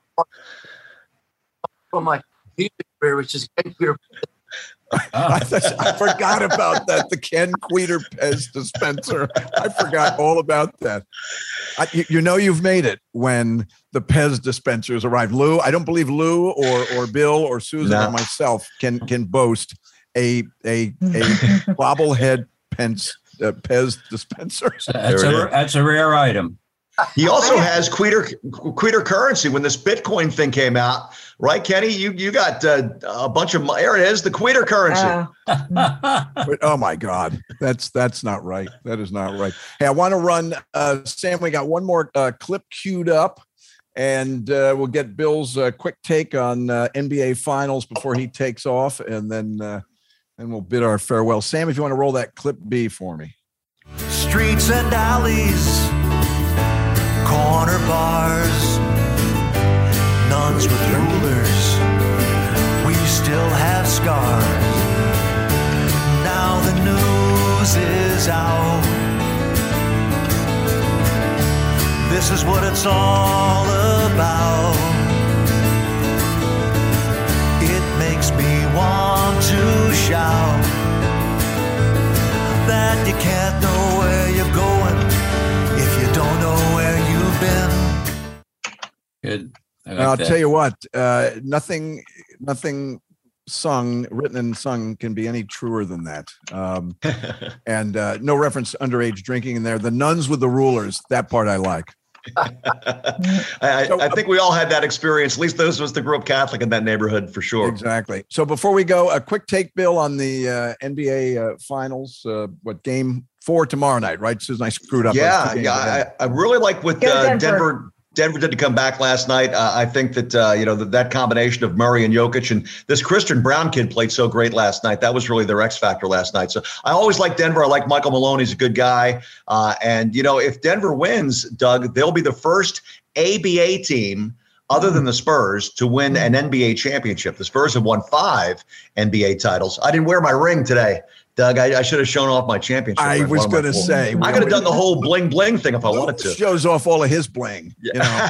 from my music career, which is Ken Queter. I, I forgot about that. The Ken Queter Pez dispenser. I forgot all about that. I, you, you know you've made it when the Pez dispensers arrive. Lou, I don't believe Lou or or Bill or Susan no. or myself can can boast a a a bobblehead Pence uh, Pez dispenser. That's a, that's a rare item. He also has Queter Queter currency. When this Bitcoin thing came out, right, Kenny? You you got uh, a bunch of there it is, the Queter currency. Uh, oh my God, that's that's not right. That is not right. Hey, I want to run, uh, Sam. We got one more uh, clip queued up, and uh, we'll get Bill's uh, quick take on uh, N B A Finals before he takes off, and then uh, then we'll bid our farewell. Sam, if you want to roll that clip B for me. Streets and alleys, corner bars, nuns with rulers, we still have scars. Now the news is out, this is what it's all about. It makes me want to shout that you can't know where you're going if you don't know where you've been. Good. Like I'll that. tell you what, uh, nothing, nothing sung, written and sung can be any truer than that. Um, and uh, no reference to underage drinking in there. The nuns with the rulers, that part I like. I, so, I think we all had that experience. At least those of us that grew up Catholic in that neighborhood, for sure. Exactly. So before we go, a quick take, Bill, on the uh, N B A uh, Finals. Uh, what game four tomorrow night, right? Susan, I screwed up. Yeah, yeah. I, I really like what uh, Denver. Denver. Denver did to come back last night. Uh, I think that, uh, you know, that, that combination of Murray and Jokic and this Christian Brown kid played so great last night. That was really their X factor last night. So I always like Denver. I like Michael Malone. He's a good guy. Uh, and, you know, if Denver wins, Doug, they'll be the first A B A team other than the Spurs to win an N B A championship. The Spurs have won five N B A titles. I didn't wear my ring today, Doug. I, I should have shown off my championship. I was going to say. I could have done the whole bling bling thing if I wanted to. Shows off all of his bling. You know?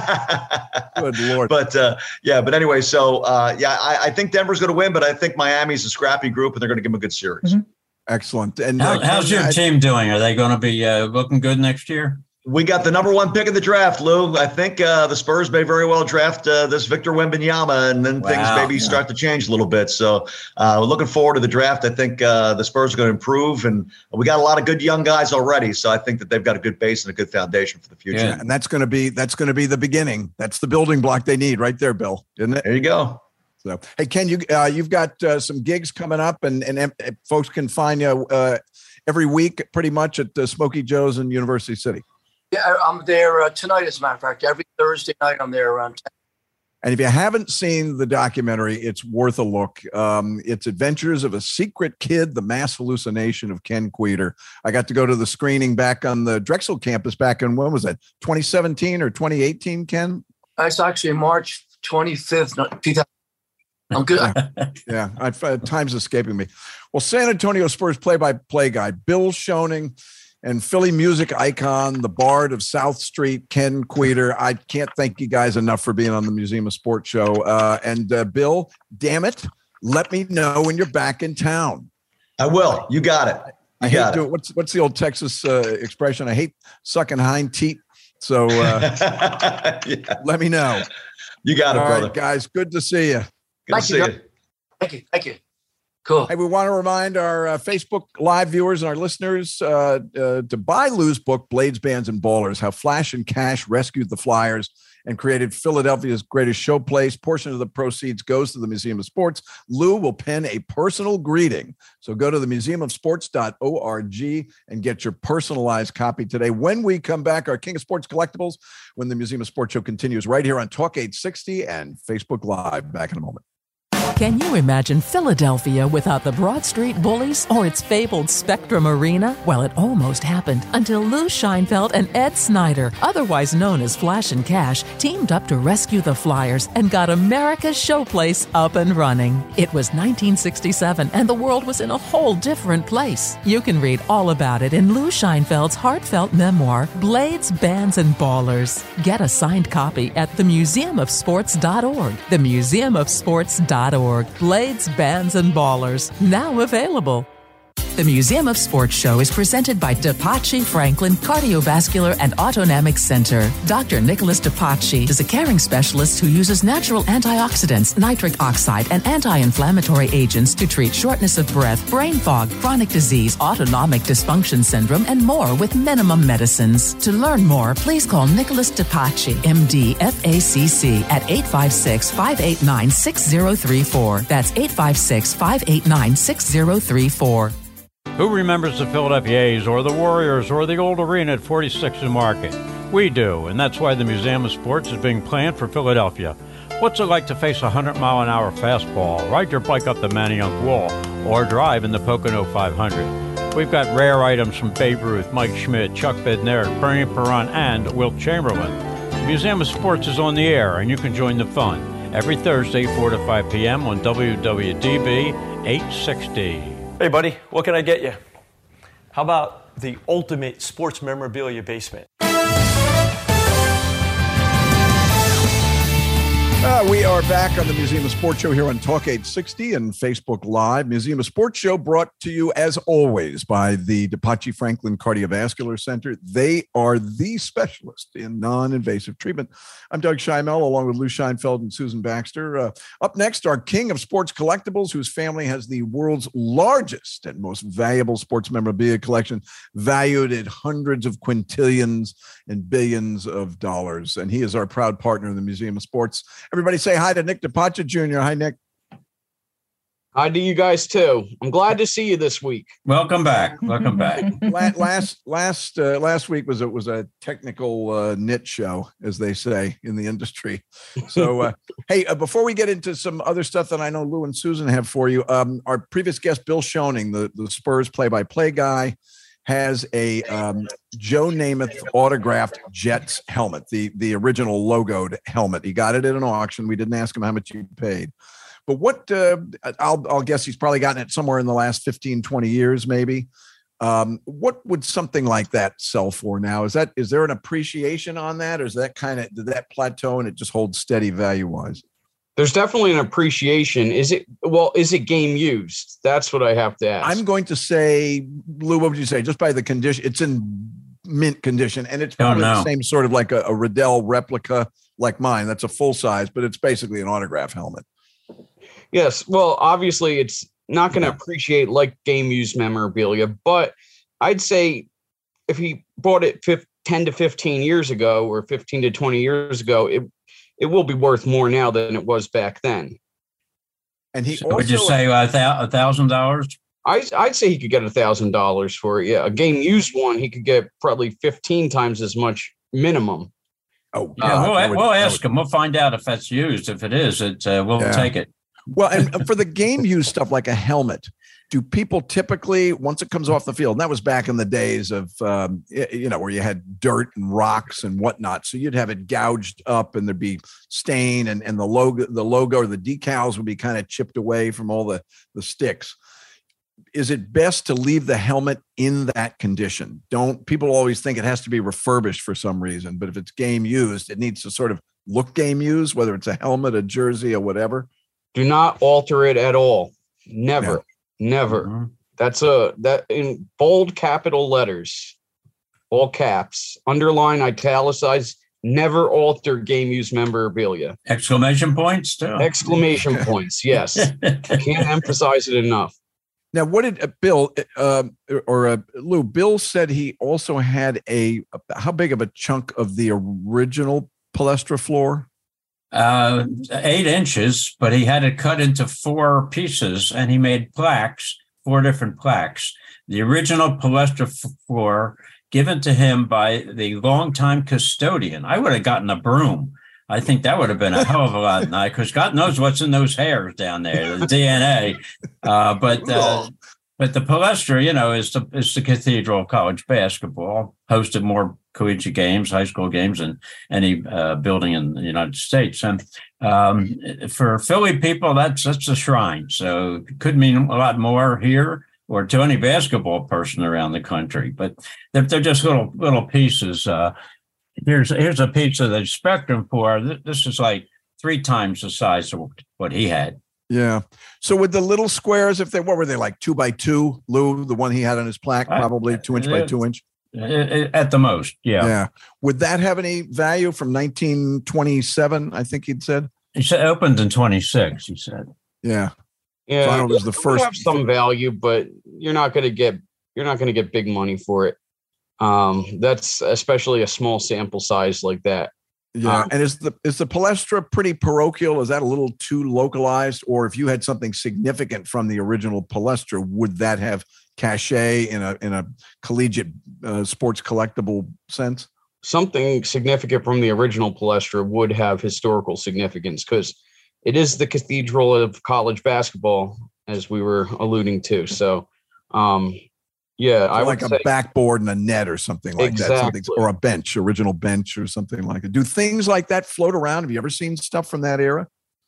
Good Lord. But, uh, yeah, but anyway, so, uh, yeah, I, I think Denver's going to win, but I think Miami's a scrappy group, and they're going to give them a good series. Mm-hmm. Excellent. And How, uh, how's your I, team doing? Are they going to be uh, looking good next year? We got the number one pick in the draft, Lou. I think uh, the Spurs may very well draft uh, this Victor Wembanyama, and then wow. things maybe yeah. start to change a little bit. So uh, we're looking forward to the draft. I think uh, the Spurs are going to improve, and we got a lot of good young guys already. So I think that they've got a good base and a good foundation for the future. Yeah, and that's going to be that's going to be the beginning. That's the building block they need right there, Bill, isn't it? There you go. So, hey, Ken, you uh, you've got uh, some gigs coming up, and and, and folks can find you uh, every week, pretty much at uh, Smokey Joe's in University City. Yeah, I'm there uh, tonight, as a matter of fact. Every Thursday night, I'm there around ten. And if you haven't seen the documentary, it's worth a look. Um, it's Adventures of a Secret Kid, the Mass Hallucination of Ken Queter. I got to go to the screening back on the Drexel campus back in, when was that, twenty seventeen or twenty eighteen, Ken? It's actually March twenty-fifth, two thousand. I'm good. Yeah, yeah I've, uh, time's escaping me. Well, San Antonio Spurs play-by-play guy, Bill Schoening, and Philly music icon, the Bard of South Street, Ken Queter. I can't thank you guys enough for being on the Museum of Sport show. Uh, and uh, Bill, damn it, let me know when you're back in town. I will. You got it. You I hate got to, it. what's what's the old Texas uh, expression? I hate sucking hind teeth. So uh, yeah. Let me know. You got it, All brother. right, guys. Good to see you. Good to see you. Thank you. Thank you. Cool. Hey, we want to remind our uh, Facebook Live viewers and our listeners uh, uh, to buy Lou's book, Blades, Bands, and Ballers, How Flash and Cash Rescued the Flyers and Created Philadelphia's Greatest Showplace. Portion of the proceeds goes to the Museum of Sports. Lou will pen a personal greeting. So go to the museum of sports dot org and get your personalized copy today. When we come back, our King of Sports Collectibles, when the Museum of Sports show continues right here on Talk eight sixty and Facebook Live. Back in a moment. Can you imagine Philadelphia without the Broad Street Bullies or its fabled Spectrum Arena? Well, it almost happened until Lou Scheinfeld and Ed Snyder, otherwise known as Flash and Cash, teamed up to rescue the Flyers and got America's Showplace up and running. It was nineteen sixty-seven and the world was in a whole different place. You can read all about it in Lou Scheinfeld's heartfelt memoir, Blades, Bands, and Ballers. Get a signed copy at the museum of sports dot org. the museum of sports dot org. Blades, Bands, and Ballers, now available. The Museum of Sports show is presented by DePace Franklin Cardiovascular and Autonomic Center. Doctor Nicholas DePace is a caring specialist who uses natural antioxidants, nitric oxide, and anti-inflammatory agents to treat shortness of breath, brain fog, chronic disease, autonomic dysfunction syndrome, and more with minimum medicines. To learn more, please call Nicholas DePace, M D, F A C C, at eight five six, five eight nine, six zero three four. That's eight five six, five eight nine, six zero three four. Who remembers the Philadelphia A's or the Warriors or the old arena at forty-sixth and Market? We do, and that's why the Museum of Sports is being planned for Philadelphia. What's it like to face a one hundred mile an hour fastball, ride your bike up the Manayunk Wall, or drive in the Pocono five hundred? We've got rare items from Babe Ruth, Mike Schmidt, Chuck Bednarik, Bernie Perron, and Wilt Chamberlain. The Museum of Sports is on the air, and you can join the fun every Thursday, four to five p.m. on W W D B eight sixty. Hey, buddy, what can I get you? How about the ultimate sports memorabilia basement? Uh, we are back on the Museum of Sports show here on Talk eight sixty and Facebook Live. Museum of Sports show brought to you, as always, by the DePace Franklin Cardiovascular Center. They are the specialist in non-invasive treatment. I'm Doug Scheimel, along with Lou Scheinfeld and Susan Baxter. Uh, up next, our King of Sports Collectibles, whose family has the world's largest and most valuable sports memorabilia collection, valued at hundreds of quintillions and billions of dollars. And he is our proud partner in the Museum of Sports. Everybody say hi to Nick DePace Junior Hi, Nick. Hi to you guys, too. I'm glad to see you this week. Welcome back. Welcome back. last last uh, last week was it was a technical uh, nit show, as they say in the industry. So, uh, hey, uh, before we get into some other stuff that I know Lou and Susan have for you, um, our previous guest, Bill Schoening, the, the Spurs play-by-play guy, has a um, Joe Namath autographed Jets helmet, the, the original logoed helmet. He got it at an auction. We didn't ask him how much he paid. But what uh, I'll, I'll guess he's probably gotten it somewhere in the last fifteen, twenty years, maybe. Um, what would something like that sell for now? Is that is there an appreciation on that, or is that kind of did that plateau and it just holds steady value wise? There's definitely an appreciation. Is it well? Is it game used? That's what I have to ask. I'm going to say, Lou, what would you say? Just by the condition, it's in mint condition, and it's probably oh, no. the same sort of like a, a Riddell replica like mine. That's a full size, but it's basically an autograph helmet. Yes. Well, obviously, it's not going to appreciate like game used memorabilia, but I'd say if he bought it ten to fifteen years ago or fifteen to twenty years ago, it it will be worth more now than it was back then. And he so also, would you say a thousand dollars? I I'd say he could get a thousand dollars for it. Yeah, a game used one he could get probably fifteen times as much minimum. Oh, yeah, God, we'll, would, we'll ask would, him. We'll find out if that's used. If it is, it uh, we'll yeah. take it. Well, and for the game used stuff like a helmet, do people typically, once it comes off the field, and that was back in the days of, um, you know, where you had dirt and rocks and whatnot. So you'd have it gouged up and there'd be stain and, and the logo, the logo or the decals would be kind of chipped away from all the, the sticks. Is it best to leave the helmet in that condition? Don't people always think it has to be refurbished for some reason, but if it's game used, it needs to sort of look game used, whether it's a helmet, a jersey or whatever. Do not alter it at all. Never, yeah. never. Mm-hmm. That's a that in bold capital letters, all caps, underline, italicize. Never alter game use memorabilia. Exclamation points too. Exclamation points. Yes, I can't emphasize it enough. Now, what did uh, Bill uh, or uh, Lou? Bill said he also had a how big of a chunk of the original Palestra floor? Uh, eight inches, but he had it cut into four pieces, and he made plaques, four different plaques. The original Palestra floor given to him by the longtime custodian. I would have gotten a broom. I think that would have been a hell of a lot nice, because God knows what's in those hairs down there, the D N A. Uh, but uh, but the Palestra, you know, is the is the cathedral of college basketball. Hosted more collegiate games, high school games, than any uh, building in the United States. And um, for Philly people, that's that's a shrine. So it could mean a lot more here, or to any basketball person around the country. But they're, they're just little little pieces. Uh, here's here's a piece of the Spectrum floor. This is like three times the size of what he had. Yeah. So with the little squares, if they what were they like two by two? Lou, the one he had on his plaque, probably two inch by two inch. At the most, yeah. Yeah. Would that have any value from nineteen twenty-seven? I think he'd said. He said opened in twenty-six. He said. Yeah. Yeah, so I don't know, it was the it first. Have some value, but you're not going to get you're not going to get big money for it. Um, that's especially a small sample size like that. Yeah, um, and is the is the Palestra pretty parochial? Is that a little too localized? Or if you had something significant from the original Palestra, would that have cachet in a in a collegiate uh, sports collectible sense? Something significant from the original Palestra would have historical significance, because it is the cathedral of college basketball, as we were alluding to. So, um, yeah, so I like would a say, backboard and a net or something like exactly. that, something, or a bench, original bench or something like that. Do things like that float around? Have you ever seen stuff from that era?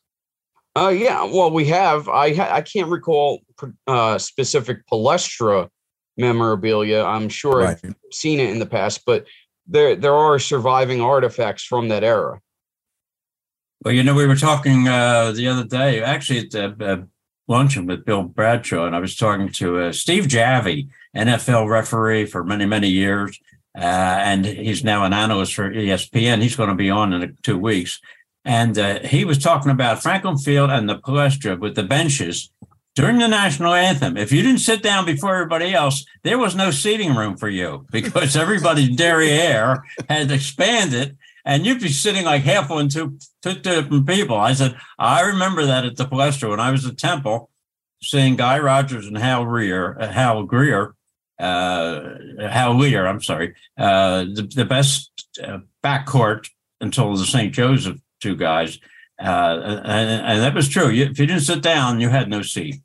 Uh, yeah, well, we have. I ha- I can't recall uh, specific Palestra memorabilia. I'm sure right. I've seen it in the past, but there there are surviving artifacts from that era. Well, you know, we were talking uh, the other day, actually at the uh, luncheon with Bill Bradshaw, and I was talking to uh, Steve Javie, N F L referee for many, many years, uh, and he's now an analyst for E S P N. He's going to be on in two weeks. And uh, he was talking about Franklin Field and the Palestra with the benches during the national anthem. If you didn't sit down before everybody else, there was no seating room for you, because everybody's derriere had expanded, and you'd be sitting like half on two, two different people. I said, I remember that at the Palestra when I was at Temple, seeing Guy Rogers and Hal Greer, uh, Hal Greer, uh, Hal Lear, I'm sorry, uh, the, the best uh, backcourt until the Saint Joseph two guys. Uh, and, and that was true. You, if you didn't sit down, you had no seat.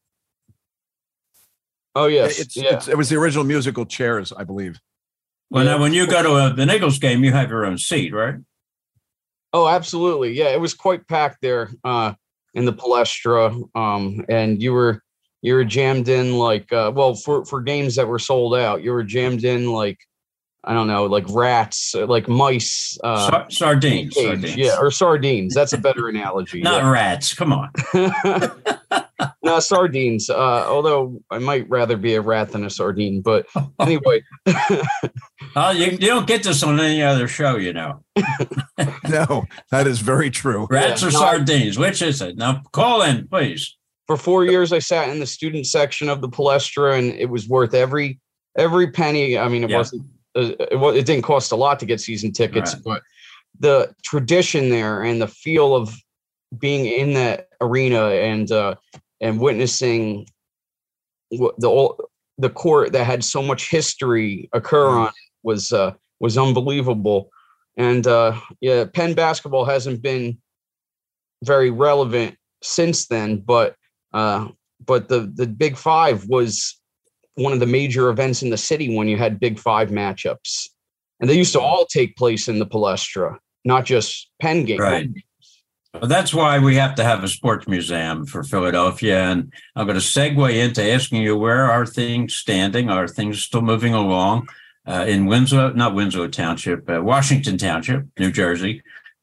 Oh, yes. It's, yeah. it's, it was the original musical chairs, I believe. Well, yeah. now, when you go to a, an Eagles game, you have your own seat, right? Oh, absolutely. Yeah, it was quite packed there uh, in the Palestra. Um, and you were you were jammed in like, uh, well, for, for games that were sold out, you were jammed in like, I don't know, like rats, like mice. Uh, Sar- sardines, sardines. Yeah, or sardines. That's a better analogy. Not yeah. rats. Come on. No, sardines. Uh, although I might rather be a rat than a sardine. But anyway. Oh, you, you don't get this on any other show, you know. No, that is very true. Rats yeah, or no, sardines? Which is it? Now, call in, please. For four years, I sat in the student section of the Palestra, and it was worth every every penny. I mean, it yeah. wasn't. Uh, it, it didn't cost a lot to get season tickets, right. but the tradition there and the feel of being in that arena and uh, and witnessing the the court that had so much history occur on it was uh, was unbelievable. And uh, yeah, Penn basketball hasn't been very relevant since then, but uh, but the the Big Five was one of the major events in the city when you had Big Five matchups, and they used to all take place in the Palestra, not just Penn games. Right. Well, that's why we have to have a sports museum for Philadelphia. And I'm going to segue into asking you, where are things standing? Are things still moving along uh, in Winslow, not Winslow Township, uh, Washington Township, New Jersey,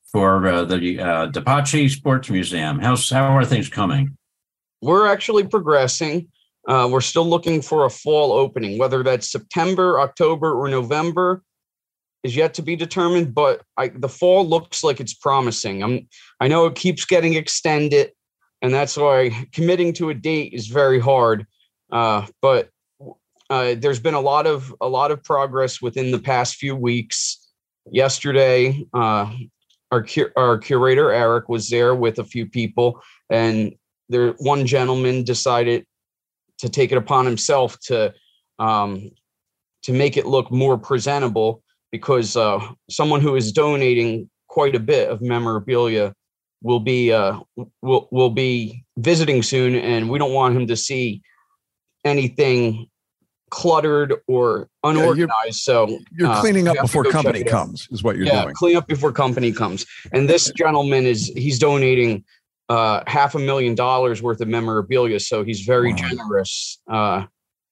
for uh, the uh, DePace Sports Museum. How's, how are things coming? We're actually progressing. Uh, we're still looking for a fall opening, whether that's September, October, or November is yet to be determined, but I, the fall looks like it's promising. I'm, I know it keeps getting extended, and that's why committing to a date is very hard. Uh, but uh, there's been a lot of a lot of progress within the past few weeks. Yesterday, uh, our cur- our curator Eric was there with a few people, and there one gentleman decided to take it upon himself to um, to make it look more presentable, because uh, someone who is donating quite a bit of memorabilia will be uh, will will be visiting soon, and we don't want him to see anything cluttered or unorganized. Yeah, you're, so you're uh, cleaning up before company comes, is what you're yeah, doing. Clean up before company comes. And this gentleman is he's donating uh, half a million dollars worth of memorabilia, so he's very wow. generous. Uh,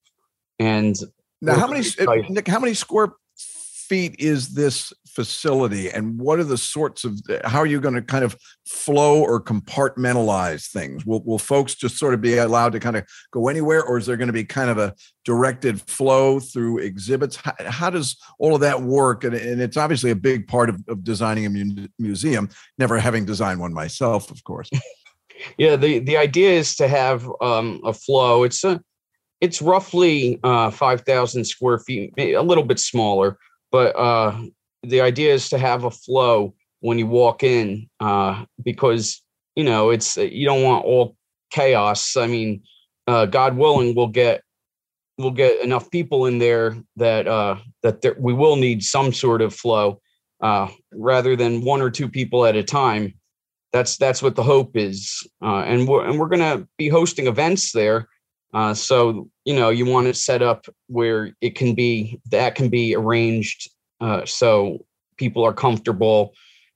and now, how many Nick? How many square feet is this facility, and what are the sorts of, how are you going to kind of flow or compartmentalize things? Will, will folks just sort of be allowed to kind of go anywhere, or is there going to be kind of a directed flow through exhibits? How, how does all of that work? And, and it's obviously a big part of, of designing a mu- museum, never having designed one myself, of course. Yeah, the, the idea is to have um, a flow. It's a, it's roughly uh, five thousand square feet, a little bit smaller. But uh, the idea is to have a flow when you walk in, uh, because, you know, it's, you don't want all chaos. I mean, uh, God willing, we'll get we'll get enough people in there that uh, that there, we will need some sort of flow uh, rather than one or two people at a time. That's that's what the hope is, uh, and we're and we're gonna be hosting events there. Uh, so, you know, you want to set up where it can be, that can be arranged uh, so people are comfortable,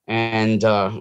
and uh,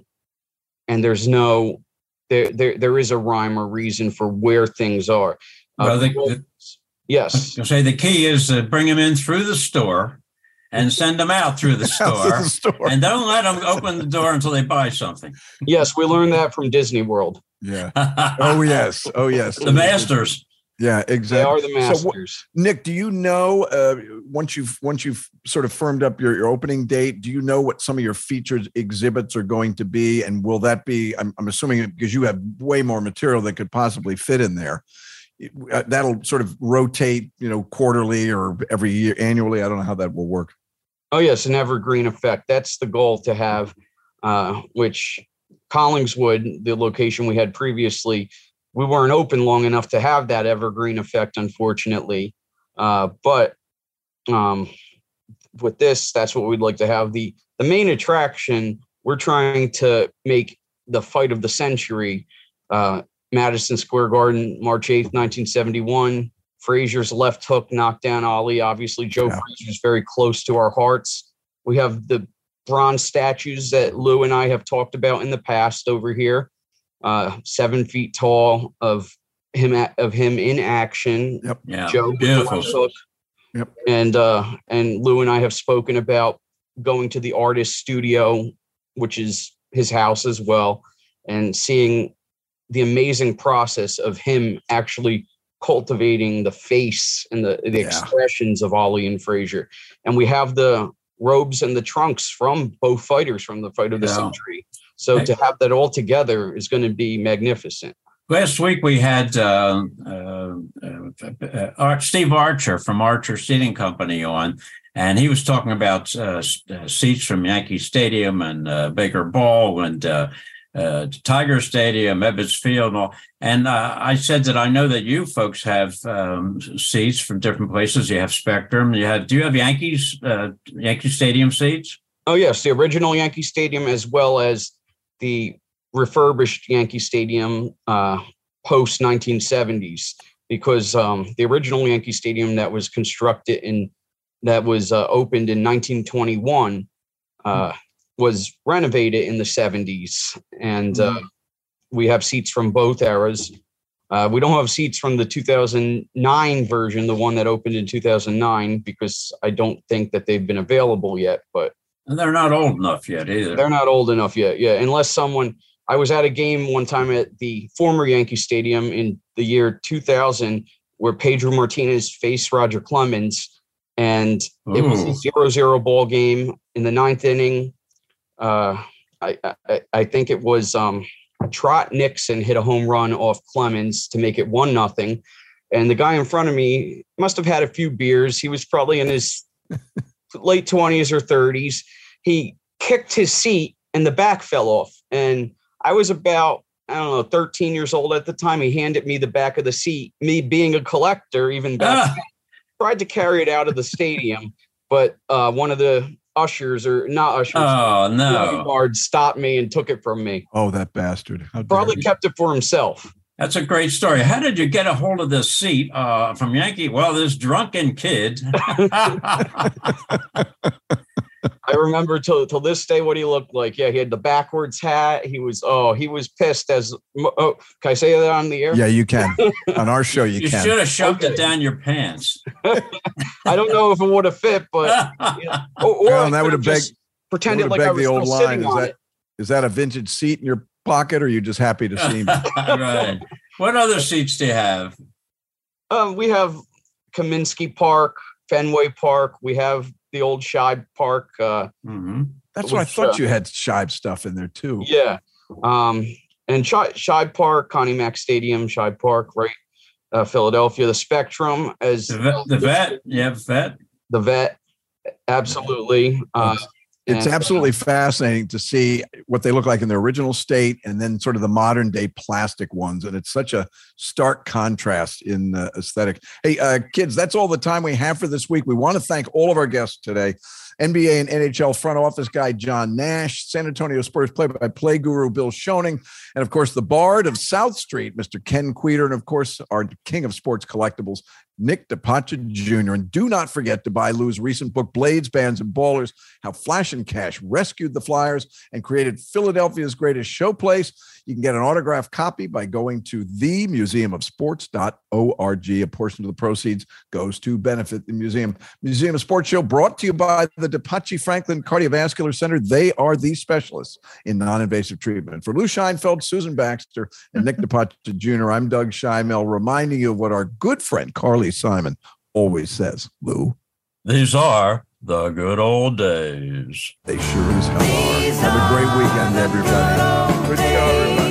and there's no, there, there there is a rhyme or reason for where things are. Uh, well, the, the, yes. I'll say the key is to bring them in through the store and send them out through the store, the store. And don't let them open the door until they buy something. Yes, we learned that from Disney World. Yeah. Oh, yes. Oh, yes. The masters. Yeah, exactly. They are the masters. So, Nick, do you know uh, once you've once you've sort of firmed up your, your opening date? Do you know what some of your featured exhibits are going to be, and will that be? I'm, I'm assuming because you have way more material that could possibly fit in there. Uh, that'll sort of rotate, you know, quarterly or every year, annually. I don't know how that will work. Oh yes, an evergreen effect. That's the goal to have. Uh, which Collingswood, the location we had previously, we weren't open long enough to have that evergreen effect, unfortunately. Uh, but um, with this, that's what we'd like to have. The the main attraction, we're trying to make the fight of the century. Uh, Madison Square Garden, March eighth, nineteen seventy-one. Frazier's left hook knocked down Ali. Obviously, Joe yeah. Frazier's very close to our hearts. We have the bronze statues that Lou and I have talked about in the past over here. Uh, seven feet tall of him at, of him in action. Yep. Yeah. Joe Beautiful. Yep. And uh, and Lou and I have spoken about going to the artist studio, which is his house as well, and seeing the amazing process of him actually cultivating the face and the, the yeah. expressions of Ali and Frazier. And we have the robes and the trunks from both fighters from the fight of the yeah. century. So to have that all together is going to be magnificent. Last week we had uh, uh, uh, uh, Steve Archer from Archer Seating Company on, and he was talking about uh, seats from Yankee Stadium and uh, Baker Ball and uh, uh, Tiger Stadium, Ebbets Field, and all. And uh, I said that I know that you folks have um, seats from different places. You have Spectrum. You have. Do you have Yankees uh, Yankee Stadium seats? Oh yes, the original Yankee Stadium as well as the refurbished Yankee Stadium uh, post nineteen seventies, because um, the original Yankee Stadium that was constructed in that was uh, opened in nineteen twenty-one uh, was renovated in the seventies, and uh, mm. we have seats from both eras. Uh, we don't have seats from the two thousand nine version, the one that opened in two thousand nine, because I don't think that they've been available yet. But And they're not old enough yet either. They're not old enough yet. Yeah. Unless someone, I was at a game one time at the former Yankee Stadium in the year two thousand where Pedro Martinez faced Roger Clemens. And Ooh. It was a zero zero ball game in the ninth inning. Uh, I, I, I think it was um, Trot Nixon hit a home run off Clemens to make it one nothing. And the guy in front of me must have had a few beers. He was probably in his late twenties or thirties. He kicked his seat and the back fell off. And I was about, I don't know, thirteen years old at the time. He handed me the back of the seat. Me being a collector, even back ah. then, tried to carry it out of the stadium. But uh, one of the ushers, or not ushers, oh, no. guards stopped me and took it from me. Oh, that bastard. Probably kept it for himself. That's a great story. How did you get a hold of this seat uh, from Yankee? Well, this drunken kid. I remember till till this day what he looked like. Yeah, he had the backwards hat. He was oh, he was pissed as. Oh, can I say that on the air? Yeah, you can. On our show, you, you can. You should have shoved okay. it down your pants. I don't know if it would have fit, but yeah. or, or well, that would have begged. Pretended like I was the old still line. sitting Is on that, it. Is that a vintage seat in your pocket, or are you just happy to see me? Right. What other seats do you have? Um, we have Kaminsky Park, Fenway Park. We have the old Shibe Park. Uh, mm-hmm. That's what which, I thought uh, you had Shibe stuff in there too. Yeah. Um, and Shibe, Shibe Park, Connie Mack Stadium, Shibe Park, right? Uh, Philadelphia, the Spectrum as the vet. The vet. Yeah, vet. The vet. Absolutely. Uh, It's and, absolutely fascinating to see what they look like in their original state and then sort of the modern day plastic ones. And it's such a stark contrast in uh, aesthetic. Hey, uh, kids, that's all the time we have for this week. We want to thank all of our guests today. N B A and N H L front office guy John Nash, San Antonio Spurs play-by-play guru Bill Schoening, and of course the Bard of South Street, Mister Ken Queter, and of course our king of sports collectibles, Nick DiPace Junior And do not forget to buy Lou's recent book, Blades, Bands, and Ballers, How Flash and Cash Rescued the Flyers and Created Philadelphia's Greatest Showplace. You can get an autographed copy by going to the museum of sports dot org. A portion of the proceeds goes to benefit the museum. Museum of Sports Show brought to you by the DiPace Franklin Cardiovascular Center. They are the specialists in non-invasive treatment. For Lou Scheinfeld, Susan Baxter, and Nick DiPace Junior, I'm Doug Scheimel, reminding you of what our good friend Carly Simon always says. Lou, these are the good old days. They sure as hell are. Have a great weekend, everybody. Good show, everybody.